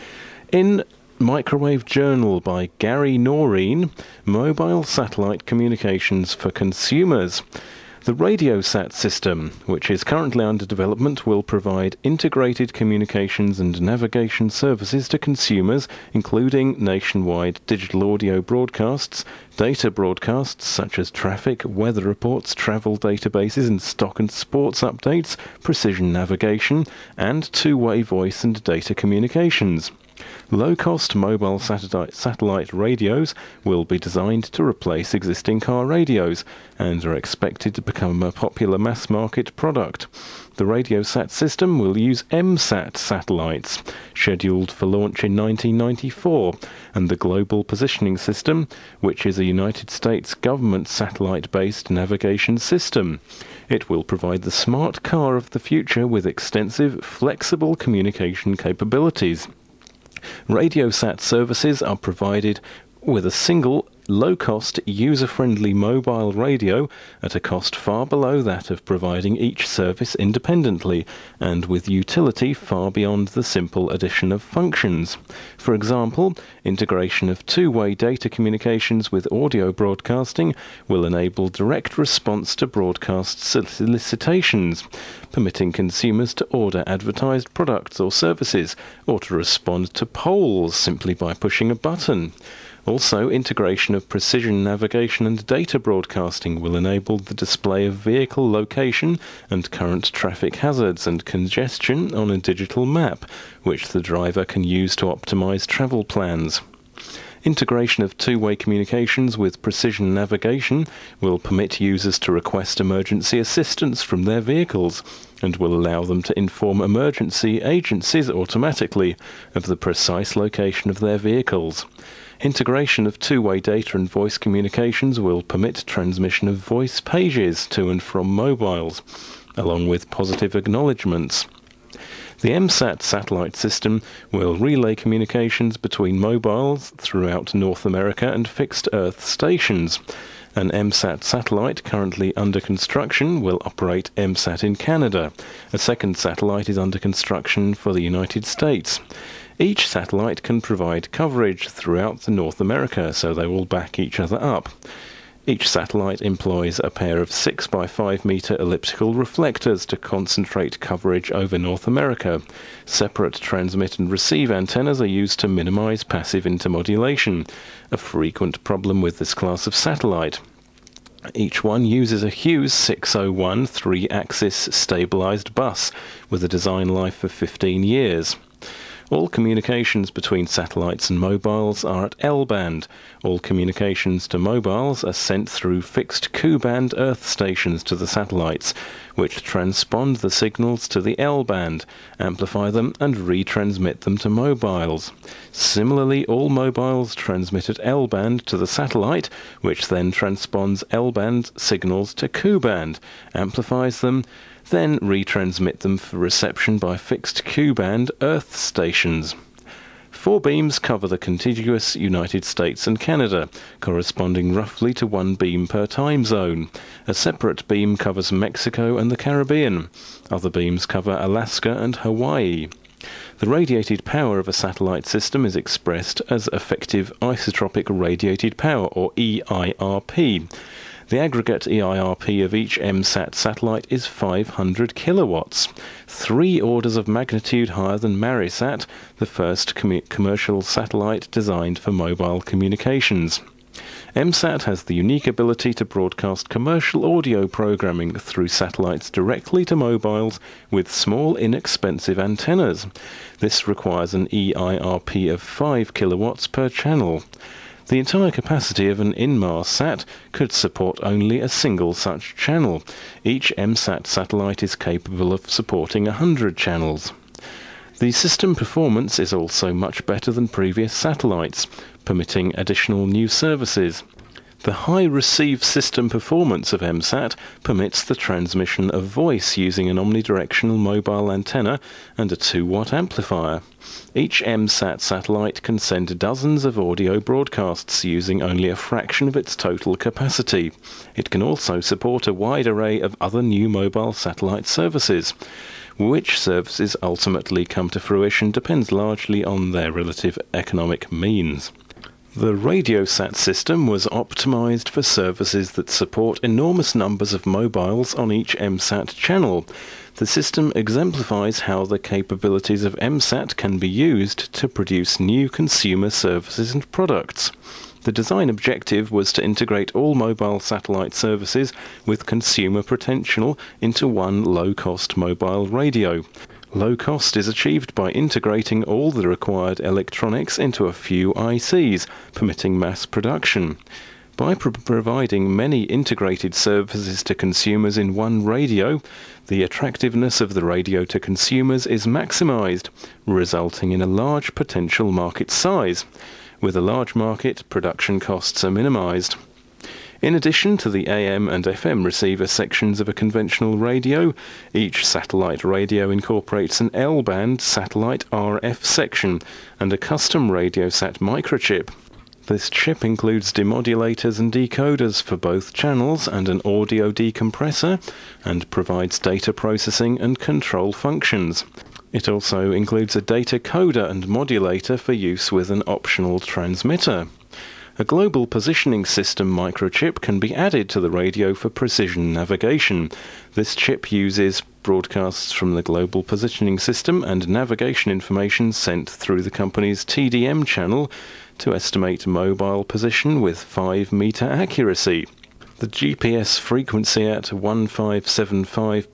In Microwave Journal by Gary Noreen, Mobile Satellite Communications for Consumers. The RadioSat system, which is currently under development, will provide integrated communications and navigation services to consumers, including nationwide digital audio broadcasts, data broadcasts such as traffic, weather reports, travel databases and stock and sports updates, precision navigation, and two-way voice and data communications. Low-cost mobile satellite radios will be designed to replace existing car radios and are expected to become a popular mass-market product. The RadioSat system will use MSat satellites, scheduled for launch in 1994, and the Global Positioning System, which is a United States government satellite-based navigation system. It will provide the smart car of the future with extensive, flexible communication capabilities. RadioSat services are provided with a single, low-cost, user-friendly mobile radio at a cost far below that of providing each service independently, and with utility far beyond the simple addition of functions. For example, integration of two-way data communications with audio broadcasting will enable direct response to broadcast solicitations, permitting consumers to order advertised products or services, or to respond to polls simply by pushing a button. Also, integration of precision navigation and data broadcasting will enable the display of vehicle location and current traffic hazards and congestion on a digital map, which the driver can use to optimize travel plans. Integration of two-way communications with precision navigation will permit users to request emergency assistance from their vehicles and will allow them to inform emergency agencies automatically of the precise location of their vehicles. Integration of two-way data and voice communications will permit transmission of voice pages to and from mobiles, along with positive acknowledgements. The MSat satellite system will relay communications between mobiles throughout North America and fixed Earth stations. An MSat satellite currently under construction will operate MSat in Canada. A second satellite is under construction for the United States. Each satellite can provide coverage throughout North America, so they will back each other up. Each satellite employs a pair of 6 by 5 meter elliptical reflectors to concentrate coverage over North America. Separate transmit and receive antennas are used to minimize passive intermodulation, a frequent problem with this class of satellite. Each one uses a Hughes 601 3-axis stabilized bus with a design life of 15 years. All communications between satellites and mobiles are at L-band. All communications to mobiles are sent through fixed Ku-band Earth stations to the satellites, which transpond the signals to the L-band, amplify them and retransmit them to mobiles. Similarly, all mobiles transmit at L-band to the satellite, which then transponds L-band signals to Ku-band, amplifies them, then retransmit them for reception by fixed Ku-band Earth stations. 4 beams cover the contiguous United States and Canada, corresponding roughly to 1 beam per time zone. A separate beam covers Mexico and the Caribbean. Other beams cover Alaska and Hawaii. The radiated power of a satellite system is expressed as effective isotropic radiated power, or EIRP. The aggregate EIRP of each MSat satellite is 500 kilowatts, 3 orders of magnitude higher than Marisat, the first commercial satellite designed for mobile communications. MSat has the unique ability to broadcast commercial audio programming through satellites directly to mobiles with small, inexpensive antennas. This requires an EIRP of 5 kilowatts per channel. The entire capacity of an Inmarsat could support only a single such channel. Each MSAT satellite is capable of supporting 100 channels. The system performance is also much better than previous satellites, permitting additional new services. The high receive system performance of MSAT permits the transmission of voice using an omnidirectional mobile antenna and a 2-watt amplifier. Each MSAT satellite can send dozens of audio broadcasts using only a fraction of its total capacity. It can also support a wide array of other new mobile satellite services. Which services ultimately come to fruition depends largely on their relative economic means. The RadioSat system was optimized for services that support enormous numbers of mobiles on each MSAT channel. The system exemplifies how the capabilities of MSAT can be used to produce new consumer services and products. The design objective was to integrate all mobile satellite services with consumer potential into one low-cost mobile radio. Low cost is achieved by integrating all the required electronics into a few ICs, permitting mass production. By providing many integrated services to consumers in one radio, the attractiveness of the radio to consumers is maximized, resulting in a large potential market size. With a large market, production costs are minimized. In addition to the AM and FM receiver sections of a conventional radio, each satellite radio incorporates an L-band satellite RF section and a custom RadioSat microchip. This chip includes demodulators and decoders for both channels and an audio decompressor, and provides data processing and control functions. It also includes a data coder and modulator for use with an optional transmitter. A global positioning system microchip can be added to the radio for precision navigation. This chip uses broadcasts from the global positioning system and navigation information sent through the company's TDM channel to estimate mobile position with 5-meter accuracy. The GPS frequency at 1575.42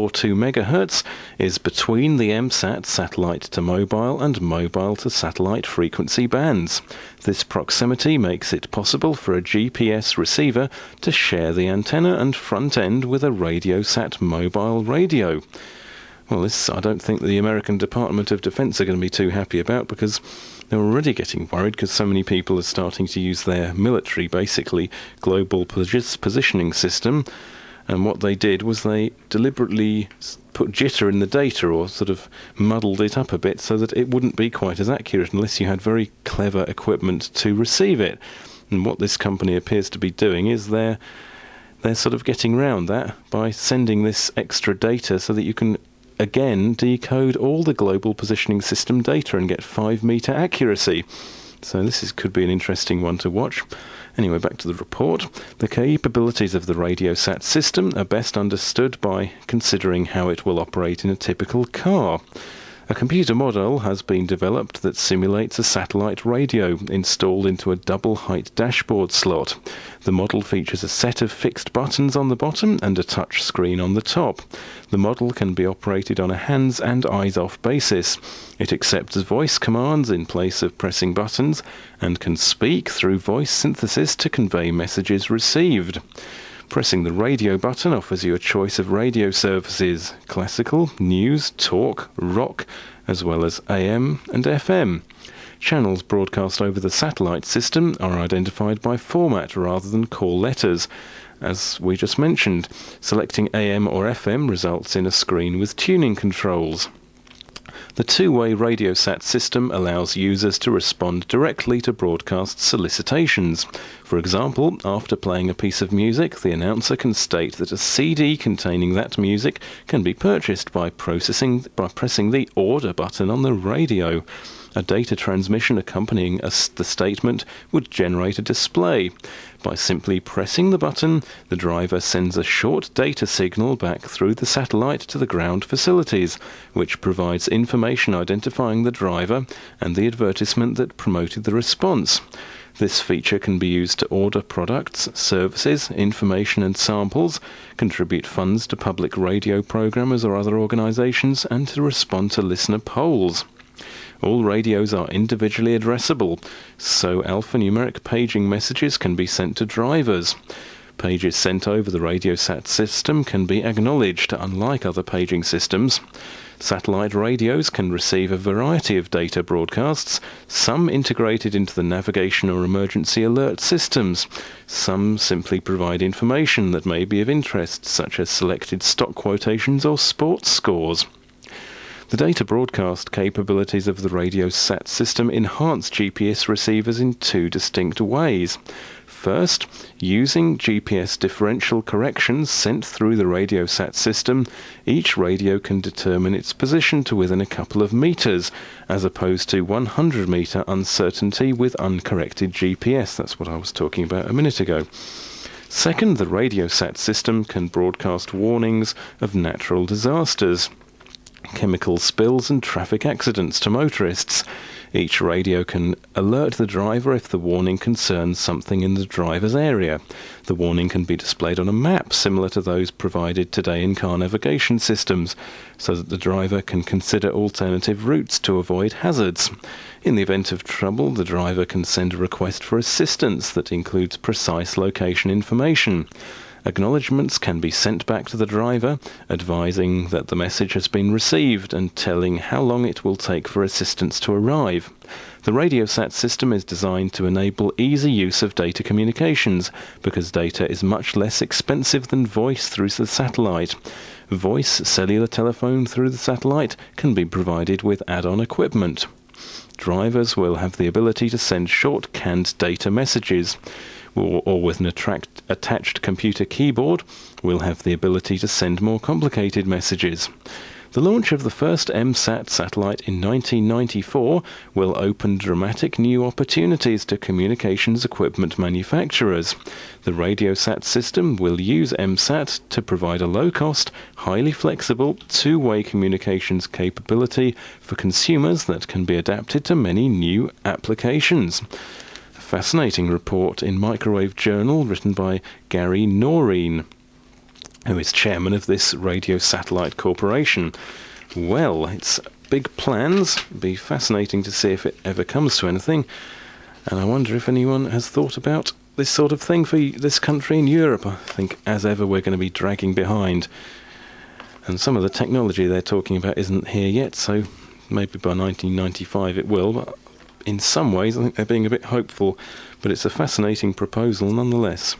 MHz is between the MSAT satellite to mobile and mobile to satellite frequency bands. This proximity makes it possible for a GPS receiver to share the antenna and front end with a RadioSat mobile radio. Well, this I don't think the American Department of Defense are going to be too happy about, because they're already getting worried because so many people are starting to use their military, basically, global positioning system. And what they did was they deliberately put jitter in the data, or sort of muddled it up a bit so that it wouldn't be quite as accurate unless you had very clever equipment to receive it. And what this company appears to be doing is they're sort of getting round that by sending this extra data so that you can again decode all the global positioning system data and get 5-meter accuracy. So this could be an interesting one to watch. Anyway, back to the report. The capabilities of the RadioSat system are best understood by considering how it will operate in a typical car. A computer model has been developed that simulates a satellite radio installed into a double-height dashboard slot. The model features a set of fixed buttons on the bottom and a touch screen on the top. The model can be operated on a hands and eyes-off basis. It accepts voice commands in place of pressing buttons and can speak through voice synthesis to convey messages received. Pressing the radio button offers you a choice of radio services: classical, news, talk, rock, as well as AM and FM. Channels broadcast over the satellite system are identified by format rather than call letters. As we just mentioned, selecting AM or FM results in a screen with tuning controls. The two-way RadioSat system allows users to respond directly to broadcast solicitations. For example, after playing a piece of music, the announcer can state that a CD containing that music can be purchased by pressing the order button on the radio. A data transmission accompanying the statement would generate a display. By simply pressing the button, the driver sends a short data signal back through the satellite to the ground facilities, which provides information identifying the driver and the advertisement that promoted the response. This feature can be used to order products, services, information and samples, contribute funds to public radio programmers or other organisations, and to respond to listener polls. All radios are individually addressable, so alphanumeric paging messages can be sent to drivers. Pages sent over the RadioSat system can be acknowledged, unlike other paging systems. Satellite radios can receive a variety of data broadcasts, some integrated into the navigation or emergency alert systems. Some simply provide information that may be of interest, such as selected stock quotations or sports scores. The data broadcast capabilities of the RadioSat system enhance GPS receivers in two distinct ways. First, using GPS differential corrections sent through the RadioSat system, each radio can determine its position to within a couple of meters, as opposed to 100-meter uncertainty with uncorrected GPS. That's what I was talking about a minute ago. Second, the RadioSat system can broadcast warnings of natural disasters, chemical spills and traffic accidents to motorists. Each radio can alert the driver if the warning concerns something in the driver's area. The warning can be displayed on a map similar to those provided today in car navigation systems, so that the driver can consider alternative routes to avoid hazards. In the event of trouble, the driver can send a request for assistance that includes precise location information. Acknowledgements can be sent back to the driver, advising that the message has been received and telling how long it will take for assistance to arrive. The RadioSat system is designed to enable easy use of data communications, because data is much less expensive than voice through the satellite. Voice cellular telephone through the satellite can be provided with add-on equipment. Drivers will have the ability to send short canned data messages, or with an attached computer keyboard, will have the ability to send more complicated messages. The launch of the first MSAT satellite in 1994 will open dramatic new opportunities to communications equipment manufacturers. The RadioSat system will use MSAT to provide a low-cost, highly flexible, two-way communications capability for consumers that can be adapted to many new applications. Fascinating report in Microwave Journal written by Gary Noreen, who is chairman of this Radio Satellite Corporation. Well, it's big plans. It'd be fascinating to see if it ever comes to anything. And I wonder if anyone has thought about this sort of thing for this country in Europe. I think, as ever, we're going to be dragging behind. And some of the technology they're talking about isn't here yet, so maybe by 1995 it will. But in some ways, I think they're being a bit hopeful, but it's a fascinating proposal nonetheless.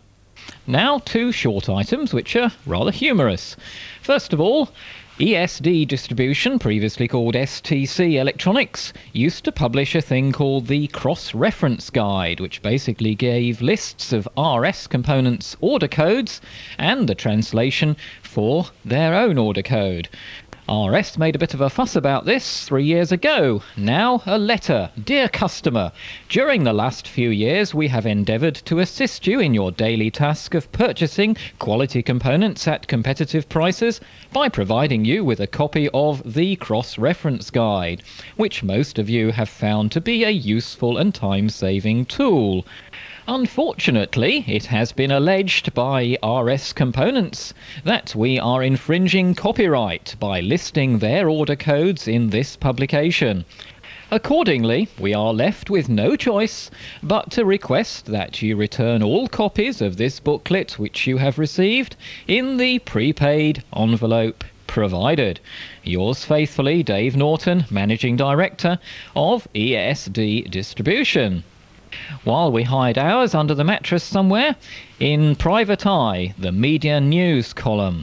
Now, two short items which are rather humorous. First of all, ESD Distribution, previously called STC Electronics, used to publish a thing called the Cross-Reference Guide, which basically gave lists of RS components' order codes and the translation for their own order code. RS made a bit of a fuss about this 3 years ago. Now a letter. Dear customer, during the last few years we have endeavoured to assist you in your daily task of purchasing quality components at competitive prices by providing you with a copy of the Cross-Reference Guide, which most of you have found to be a useful and time-saving tool. Unfortunately, it has been alleged by RS Components that we are infringing copyright by listing their order codes in this publication. Accordingly, we are left with no choice but to request that you return all copies of this booklet which you have received in the prepaid envelope provided. Yours faithfully, Dave Norton, Managing Director of ESD Distribution. While we hide ours under the mattress somewhere, in Private Eye, the media news column,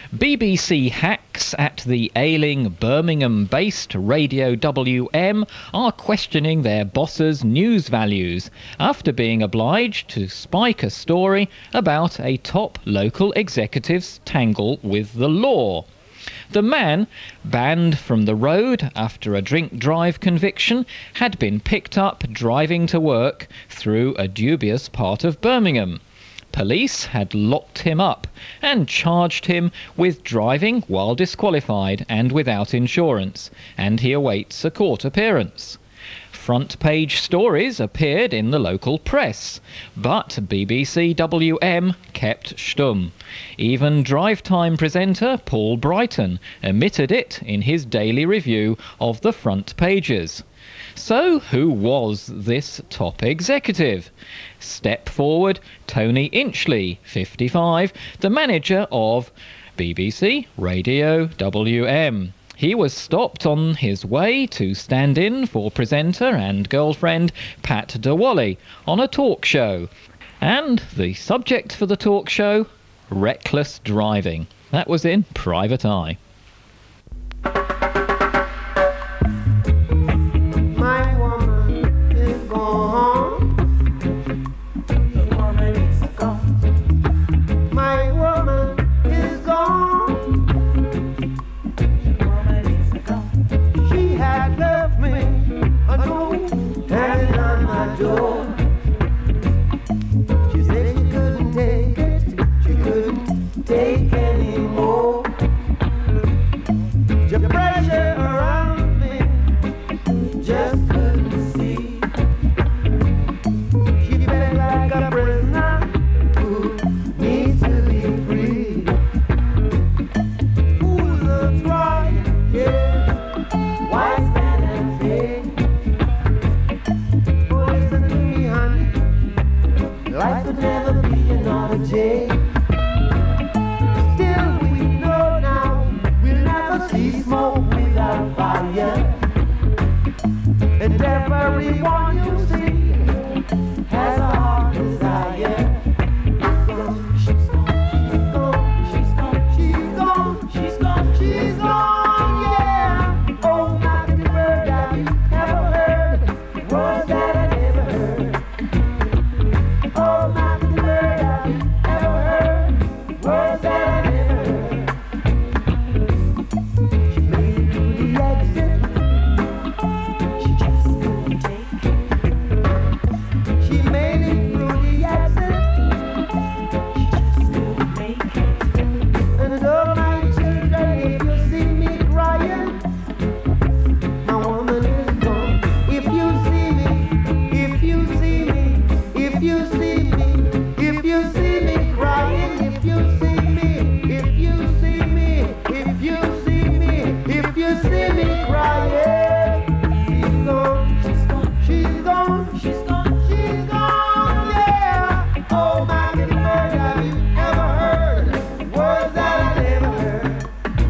BBC hacks at the ailing Birmingham-based Radio WM are questioning their boss's news values after being obliged to spike a story about a top local executive's tangle with the law. The man, banned from the road after a drink-drive conviction, had been picked up driving to work through a dubious part of Birmingham. Police had locked him up and charged him with driving while disqualified and without insurance, and he awaits a court appearance. front page stories appeared in the local press, but BBC WM kept stum. Even drive time presenter Paul Brighton omitted it in his daily review of the front pages. So who was this top executive? Step forward Tony Inchley, 55, the manager of BBC Radio WM. He was stopped on his way to stand in for presenter and girlfriend Pat DeWally on a talk show. And the subject for the talk show? Reckless driving. That was in Private Eye. My woman is gone. The woman is gone. My woman is gone. The woman is gone. She had left me a note hanging on my door. She said she couldn't take it. She couldn't take anymore. The pressure around me just couldn't see. She felt like a prisoner who needs to be free. Fools are trying, yeah, wise men and faith. Oh, listen to me, honey, life could never be another day. Still we know now, we'll never see smoke without fire. And everyone you see has a heart desire. She's gone, she's gone, she's gone, she's gone, she's gone, yeah. Oh, mockingbird, have you ever heard words that I never heard? Oh, mockingbird, have you ever heard words that I never heard? She made it through the exit. She just couldn't take it. She made it through the exit. She just couldn't make it. And oh, my children, if you see me crying, my woman is gone. If you see me, if you see me, if you see me, if you see me crying, if you see me, if you see me, if you see me, if you see me crying, she's gone, she's gone, she's gone, she's gone, she's gone, yeah. Oh, my little bird, have you ever heard words that I never heard?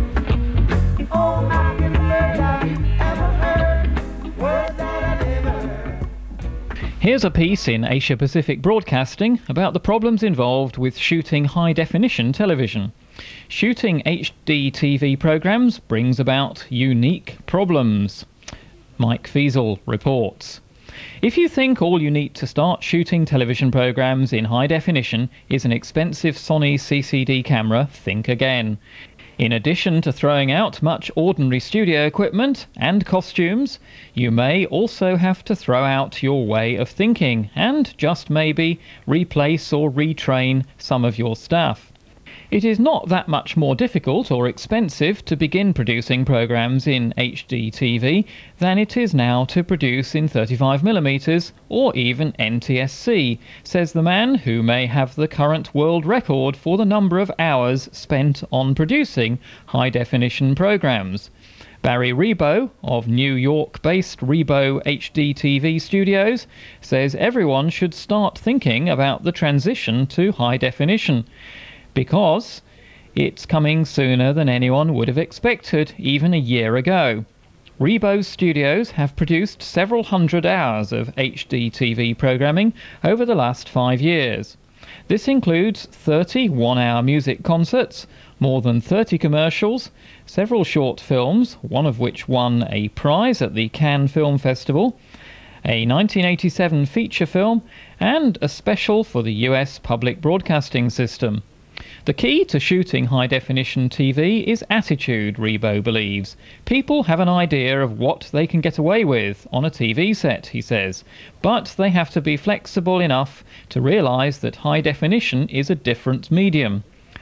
Oh, my little bird, have you ever heard words that I never heard? Here's a piece in Asia Pacific Broadcasting about the problems involved with shooting high-definition television. Shooting HD TV programs brings about unique problems. Mike Fiesel reports. If you think all you need to start shooting television programs in high definition is an expensive Sony CCD camera, think again. In addition to throwing out much ordinary studio equipment and costumes, you may also have to throw out your way of thinking and just maybe replace or retrain some of your staff. It is not that much more difficult or expensive to begin producing programs in HD TV than it is now to produce in 35mm or even NTSC, says the man who may have the current world record for the number of hours spent on producing high-definition programs. Barry Rebo, of New York-based Rebo HD TV Studios, says everyone should start thinking about the transition to high definition, because it's coming sooner than anyone would have expected even a year ago. Rebo Studios have produced several hundred hours of HD TV programming over the last 5 years. This includes 30 one-hour music concerts, more than 30 commercials, several short films, one of which won a prize at the Cannes Film Festival, a 1987 feature film, and a special for the US Public Broadcasting System. The key to shooting high-definition TV is attitude, Rebo believes. People have an idea of what they can get away with on a TV set, he says, but they have to be flexible enough to realise that high definition is a different medium.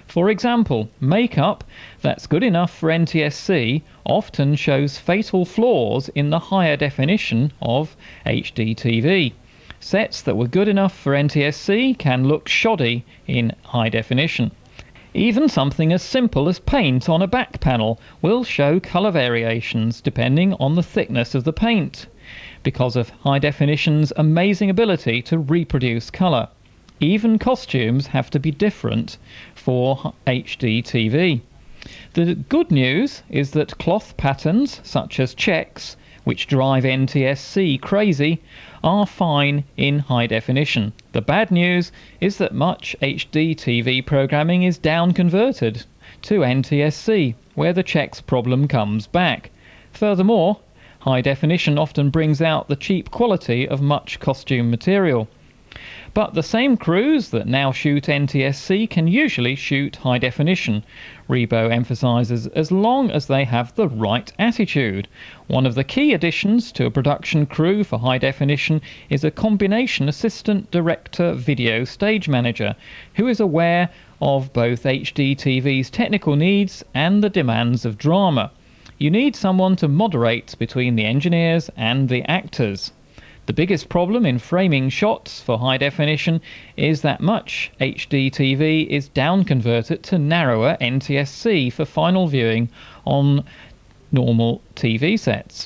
For example, makeup that's good enough for NTSC often shows fatal flaws in the higher definition of HD TV. Sets that were good enough for NTSC can look shoddy in high definition. Even something as simple as paint on a back panel will show colour variations depending on the thickness of the paint, because of high definition's amazing ability to reproduce colour. Even costumes have to be different for HD TV. The good news is that cloth patterns such as checks, which drive NTSC crazy, are fine in high definition. The bad news is that much HD TV programming is down-converted to NTSC, where the checks problem comes back. Furthermore, high definition often brings out the cheap quality of much costume material. But the same crews that now shoot NTSC can usually shoot high definition. Rebo emphasises as long as they have the right attitude. One of the key additions to a production crew for high definition is a combination assistant director video stage manager who is aware of both HD TV's technical needs and the demands of drama. You need someone to moderate between the engineers and the actors. The biggest problem in framing shots for high definition is that much HD TV is down-converted to narrower NTSC for final viewing on normal TV sets.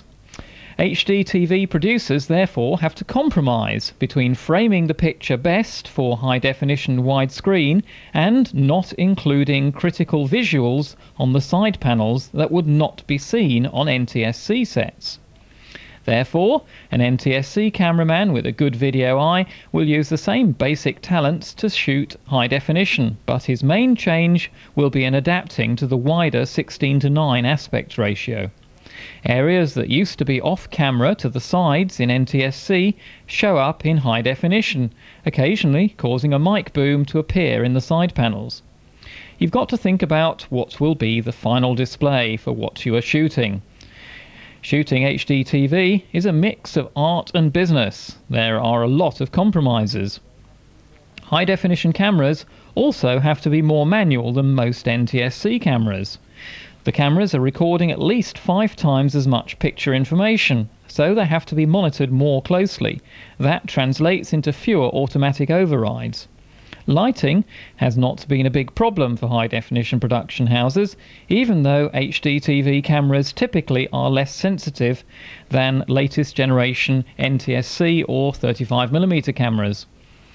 HD TV producers therefore have to compromise between framing the picture best for high definition widescreen and not including critical visuals on the side panels that would not be seen on NTSC sets. Therefore, an NTSC cameraman with a good video eye will use the same basic talents to shoot high definition, but his main change will be in adapting to the wider 16:9 aspect ratio. Areas that used to be off-camera to the sides in NTSC show up in high definition, occasionally causing a mic boom to appear in the side panels. You've got to think about what will be the final display for what you are shooting. Shooting HD TV is a mix of art and business. There are a lot of compromises. High definition cameras also have to be more manual than most NTSC cameras. The cameras are recording at least 5 times as much picture information, so they have to be monitored more closely. That translates into fewer automatic overrides. Lighting has not been a big problem for high-definition production houses, even though HD TV cameras typically are less sensitive than latest generation NTSC or 35mm cameras.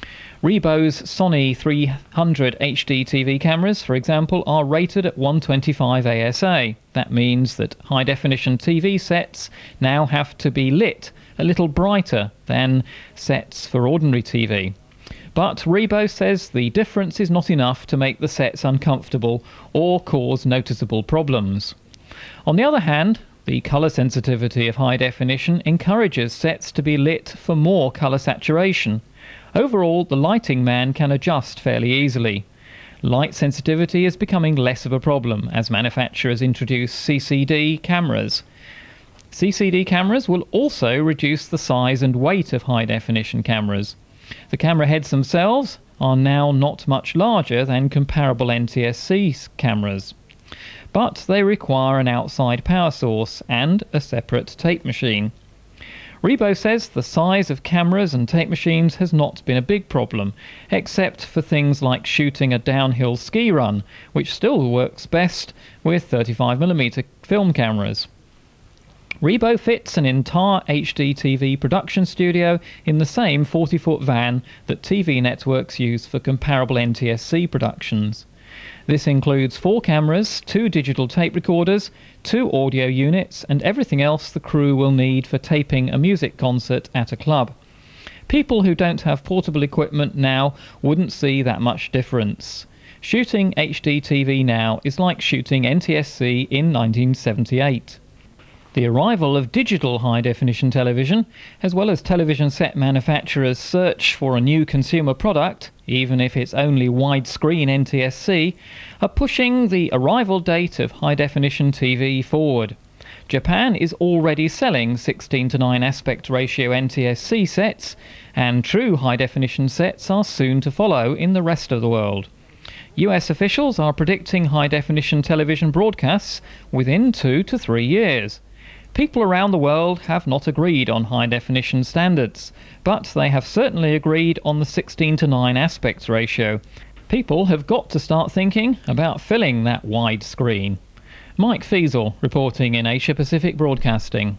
Rebo's Sony 300 HD TV cameras, for example, are rated at 125 ASA. That means that high-definition TV sets now have to be lit a little brighter than sets for ordinary TV. But Rebo says the difference is not enough to make the sets uncomfortable or cause noticeable problems. On the other hand, the colour sensitivity of high definition encourages sets to be lit for more colour saturation. Overall, the lighting man can adjust fairly easily. Light sensitivity is becoming less of a problem as manufacturers introduce CCD cameras. CCD cameras will also reduce the size and weight of high definition cameras. The camera heads themselves are now not much larger than comparable NTSC cameras, but they require an outside power source and a separate tape machine. Rebo says the size of cameras and tape machines has not been a big problem, except for things like shooting a downhill ski run, which still works best with 35mm film cameras. Rebo fits an entire HD TV production studio in the same 40-foot van that TV networks use for comparable NTSC productions. This includes 4 cameras, 2 digital tape recorders, 2 audio units, and everything else the crew will need for taping a music concert at a club. People who don't have portable equipment now wouldn't see that much difference. Shooting HD TV now is like shooting NTSC in 1978. The arrival of digital high-definition television, as well as television set manufacturers' search for a new consumer product, even if it's only widescreen NTSC, are pushing the arrival date of high-definition TV forward. Japan is already selling 16:9 aspect ratio NTSC sets, and true high-definition sets are soon to follow in the rest of the world. US officials are predicting high-definition television broadcasts within 2 to 3 years. People around the world have not agreed on high-definition standards, but they have certainly agreed on the 16:9 aspect ratio. People have got to start thinking about filling that wide screen. Mike Feasel reporting in Asia Pacific Broadcasting.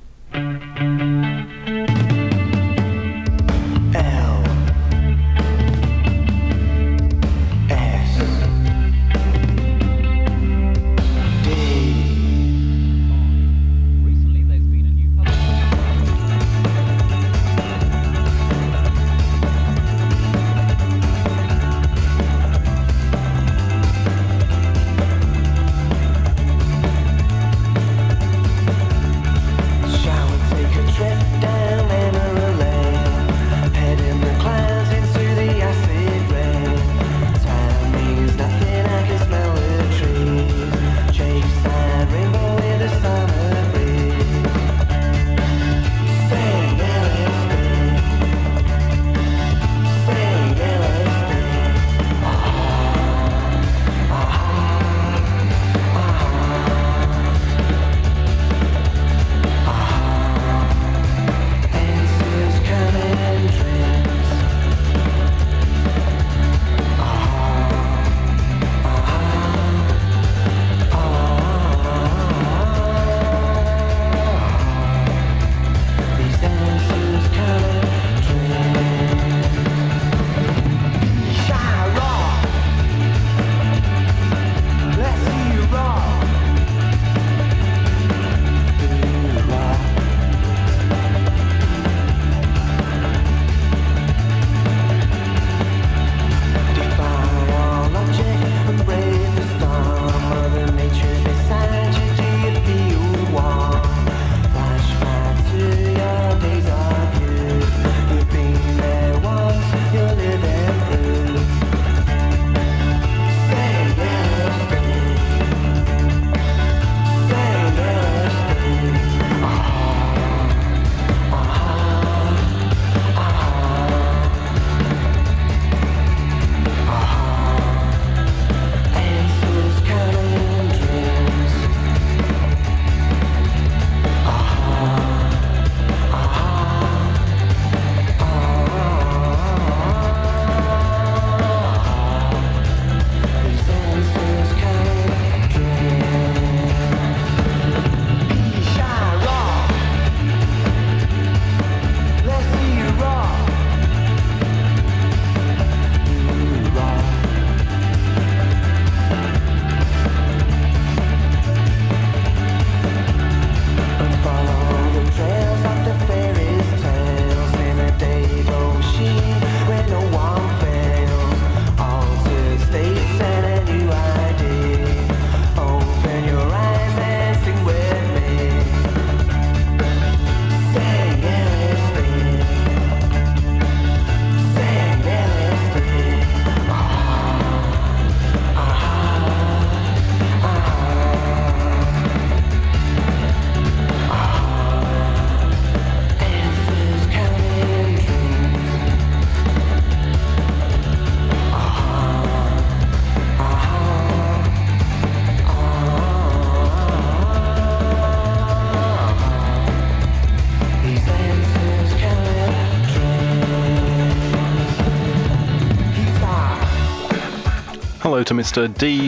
Hello to Mr.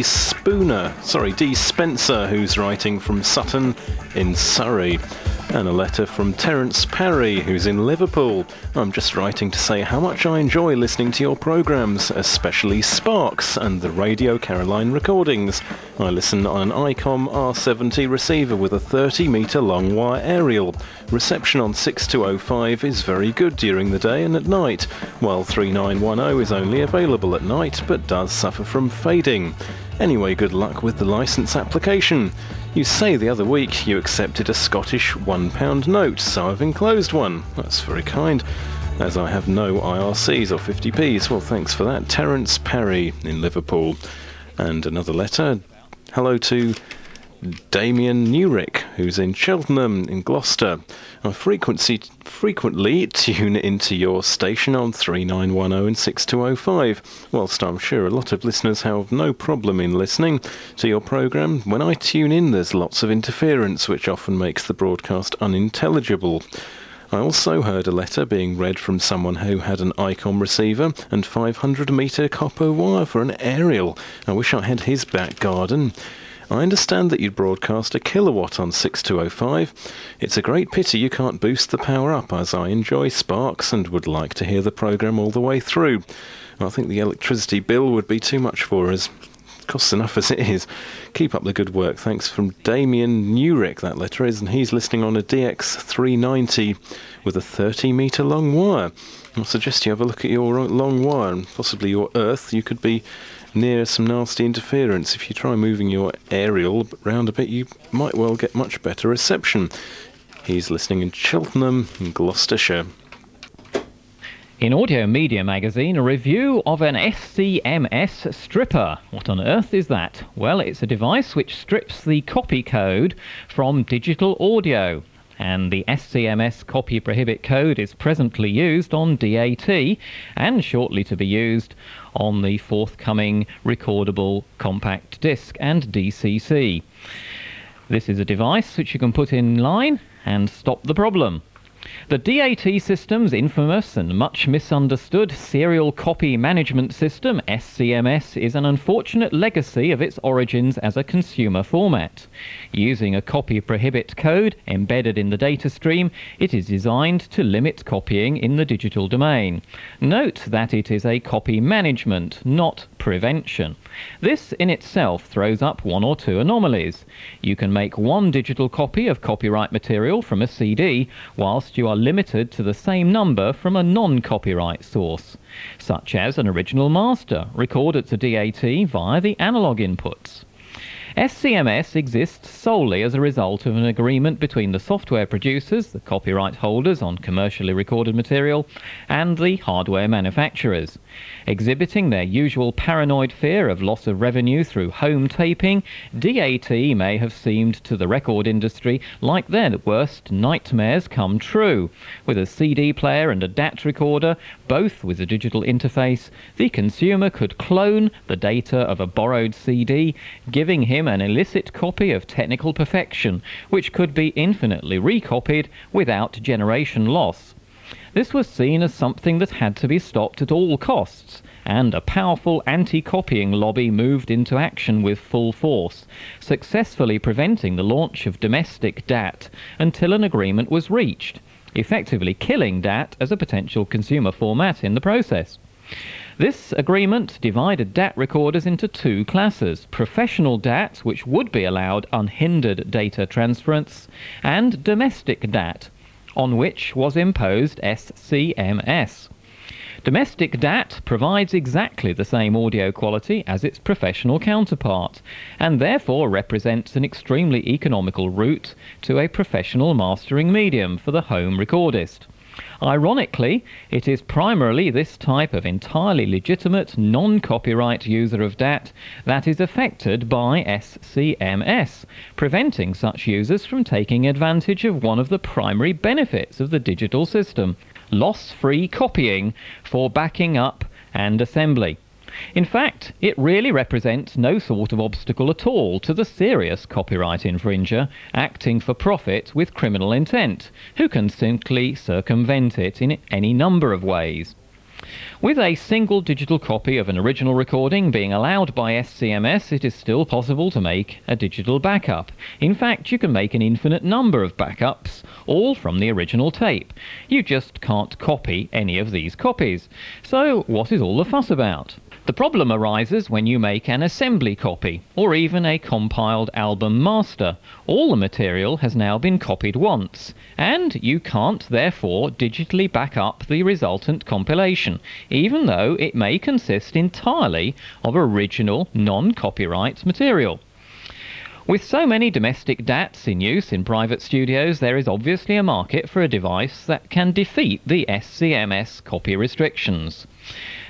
D. Spencer, who's writing from Sutton in Surrey. And a letter from Terence Parry, who's in Liverpool. I'm just writing to say how much I enjoy listening to your programmes, especially Sparks and the Radio Caroline recordings. I listen on an ICOM R70 receiver with a 30-metre long wire aerial. Reception on 6205 is very good during the day and at night, while 3910 is only available at night but does suffer from fading. Anyway, good luck with the licence application. You say the other week you accepted a Scottish £1 note, so I've enclosed one. That's very kind, as I have no IRCs or 50p's. Well, thanks for that. Terence Parry in Liverpool. And another letter. Hello to Damien Newrick, who's in Cheltenham in Gloucester. I frequently tune into your station on 3910 and 6205, whilst I'm sure a lot of listeners have no problem in listening to your programme. When I tune in, there's lots of interference, which often makes the broadcast unintelligible. I also heard a letter being read from someone who had an ICOM receiver and 500-metre copper wire for an aerial. I wish I had his back garden. I understand that you broadcast a kilowatt on 6205. It's a great pity you can't boost the power up, as I enjoy Sparks and would like to hear the programme all the way through. I think the electricity bill would be too much for us. It costs enough as it is. Keep up the good work. Thanks from Damien Newrick, that letter is, and he's listening on a DX390 with a 30-metre long wire. I suggest you have a look at your long wire and possibly your earth. You could be near some nasty interference. If you try moving your aerial round a bit, you might well get much better reception. He's listening in Cheltenham in Gloucestershire. In Audio Media magazine, a review of an SCMS stripper. What on earth is that? Well, it's a device which strips the copy code from digital audio. And the SCMS copy prohibit code is presently used on DAT and shortly to be used on the forthcoming recordable compact disc and DCC. This is a device which you can put in line and stop the problem. The DAT system's infamous and much misunderstood Serial Copy Management System, SCMS, is an unfortunate legacy of its origins as a consumer format. Using a copy prohibit code embedded in the data stream, it is designed to limit copying in the digital domain. Note that it is a copy management, not prevention. This in itself throws up one or two anomalies. You can make one digital copy of copyright material from a CD, whilst you are limited to the same number from a non-copyright source, such as an original master recorded to DAT via the analog inputs. SCMS exists solely as a result of an agreement between the software producers, the copyright holders on commercially recorded material, and the hardware manufacturers. Exhibiting their usual paranoid fear of loss of revenue through home taping, DAT may have seemed to the record industry like their worst nightmares come true. With a CD player and a DAT recorder, both with a digital interface, the consumer could clone the data of a borrowed CD, giving him an illicit copy of technical perfection, which could be infinitely recopied without generation loss. This was seen as something that had to be stopped at all costs, and a powerful anti-copying lobby moved into action with full force, successfully preventing the launch of domestic DAT until an agreement was reached, effectively killing DAT as a potential consumer format in the process. This agreement divided DAT recorders into two classes: professional DAT, which would be allowed unhindered data transference, and domestic DAT, on which was imposed SCMS. Domestic DAT provides exactly the same audio quality as its professional counterpart, and therefore represents an extremely economical route to a professional mastering medium for the home recordist. Ironically, it is primarily this type of entirely legitimate non-copyright user of DAT that is affected by SCMS, preventing such users from taking advantage of one of the primary benefits of the digital system: loss-free copying for backing up and assembly. In fact, it really represents no sort of obstacle at all to the serious copyright infringer acting for profit with criminal intent, who can simply circumvent it in any number of ways. With a single digital copy of an original recording being allowed by SCMS, it is still possible to make a digital backup. In fact, you can make an infinite number of backups, all from the original tape. You just can't copy any of these copies. So what is all the fuss about? The problem arises when you make an assembly copy, or even a compiled album master. All the material has now been copied once, and you can't therefore digitally back up the resultant compilation, even though it may consist entirely of original non-copyright material. With so many domestic DATs in use in private studios, there is obviously a market for a device that can defeat the SCMS copy restrictions.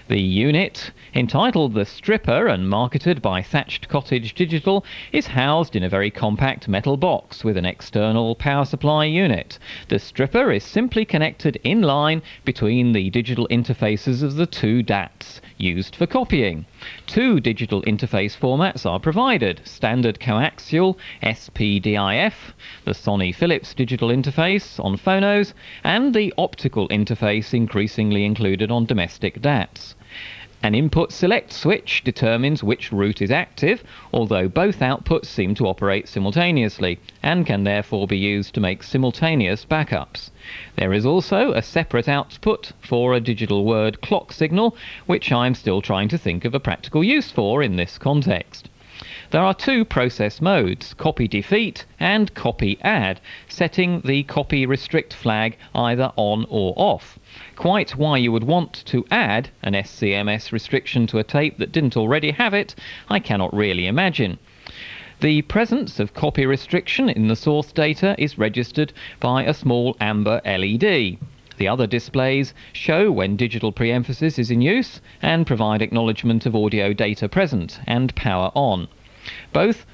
The unit, entitled The Stripper and marketed by Thatched Cottage Digital, is housed in a very compact metal box with an external power supply unit. The Stripper is simply connected in line between the digital interfaces of the two DATs used for copying. Two digital interface formats are provided: standard coaxial SPDIF, the Sony Philips digital interface on phonos, and the optical interface increasingly included on domestic DATs. An input select switch determines which route is active, although both outputs seem to operate simultaneously, and can therefore be used to make simultaneous backups. There is also a separate output for a digital word clock signal, which I'm still trying to think of a practical use for in this context. There are two process modes, copy defeat and copy add, setting the copy restrict flag either on or off. Quite why you would want to add an SCMS restriction to a tape that didn't already have it, I cannot really imagine. The presence of copy restriction in the source data is registered by a small amber LED. The other displays show when digital preemphasis is in use and provide acknowledgement of audio data present and power on. Both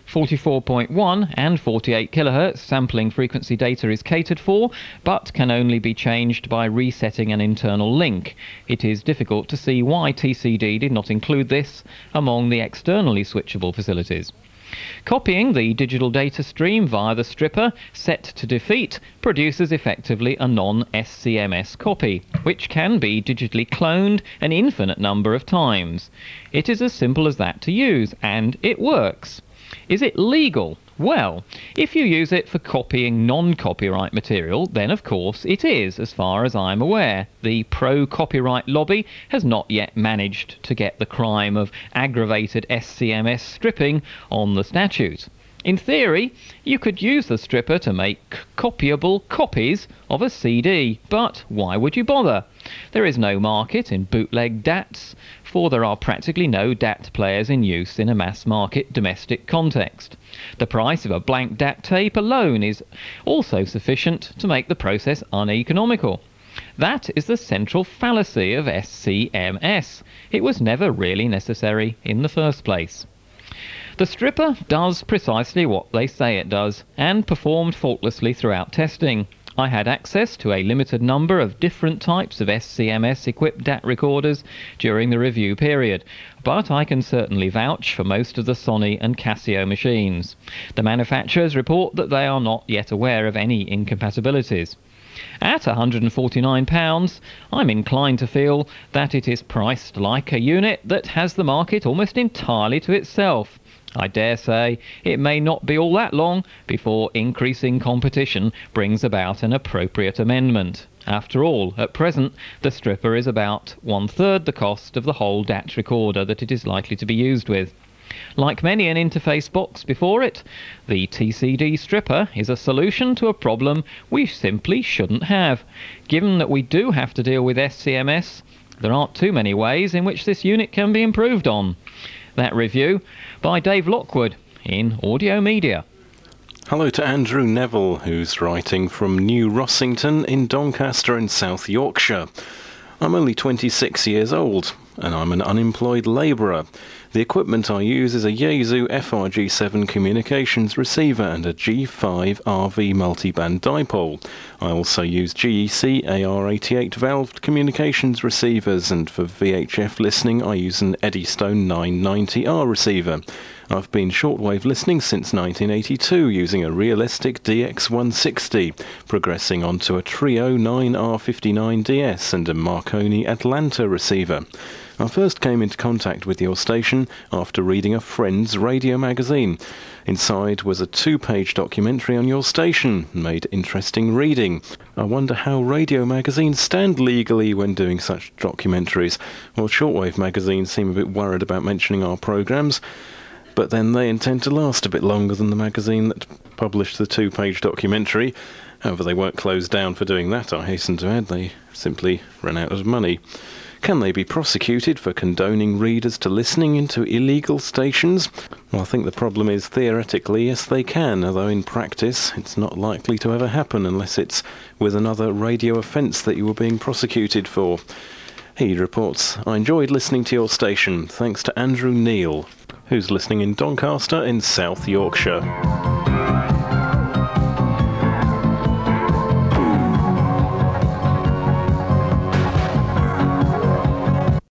44.1 and 48 kHz sampling frequency data is catered for, but can only be changed by resetting an internal link. It is difficult to see why TCD did not include this among the externally switchable facilities. Copying the digital data stream via the stripper set to defeat produces effectively a non-SCMS copy, which can be digitally cloned an infinite number of times. It is as simple as that to use, and it works. Is it legal? Well, if you use it for copying non-copyright material, then of course it is, as far as I'm aware. The pro-copyright lobby has not yet managed to get the crime of aggravated SCMS stripping on the statute. In theory, you could use the stripper to make copyable copies of a CD, but why would you bother? There is no market in bootleg DATs, for there are practically no DAT players in use in a mass-market domestic context. The price of a blank DAT tape alone is also sufficient to make the process uneconomical. That is the central fallacy of SCMS. It was never really necessary in the first place. The stripper does precisely what they say it does, and performed faultlessly throughout testing. I had access to a limited number of different types of SCMS-equipped DAT recorders during the review period, but I can certainly vouch for most of the Sony and Casio machines. The manufacturers report that they are not yet aware of any incompatibilities. At £149, I'm inclined to feel that it is priced like a unit that has the market almost entirely to itself. I dare say it may not be all that long before increasing competition brings about an appropriate amendment. After all, at present, the stripper is about 1/3 the cost of the whole DAT recorder that it is likely to be used with. Like many an interface box before it, the TCD stripper is a solution to a problem we simply shouldn't have. Given that we do have to deal with SCMS, there aren't too many ways in which this unit can be improved on. That review by Dave Lockwood in Audio Media. Hello to Andrew Neville, who's writing from New Rossington in Doncaster in South Yorkshire. I'm only 26 years old, and I'm an unemployed labourer. The equipment I use is a Yaesu FRG7 communications receiver and a G5 RV multiband dipole. I also use GEC AR88 valved communications receivers, and for VHF listening I use an Eddystone 990R receiver. I've been shortwave listening since 1982 using a Realistic DX160, progressing onto a Trio 9R59DS and a Marconi Atlanta receiver. I first came into contact with your station after reading a friend's radio magazine. Inside was a 2-page documentary on your station, made interesting reading. I wonder how radio magazines stand legally when doing such documentaries. Well, shortwave magazines seem a bit worried about mentioning our programmes, but then they intend to last a bit longer than the magazine that published the 2-page documentary. However, they weren't closed down for doing that, I hasten to add. They simply ran out of money. Can they be prosecuted for condoning readers to listening into illegal stations? Well, I think the problem is, theoretically, yes, they can, although in practice it's not likely to ever happen unless it's with another radio offence that you were being prosecuted for. He reports, I enjoyed listening to your station, thanks to Andrew Neal, who's listening in Doncaster in South Yorkshire.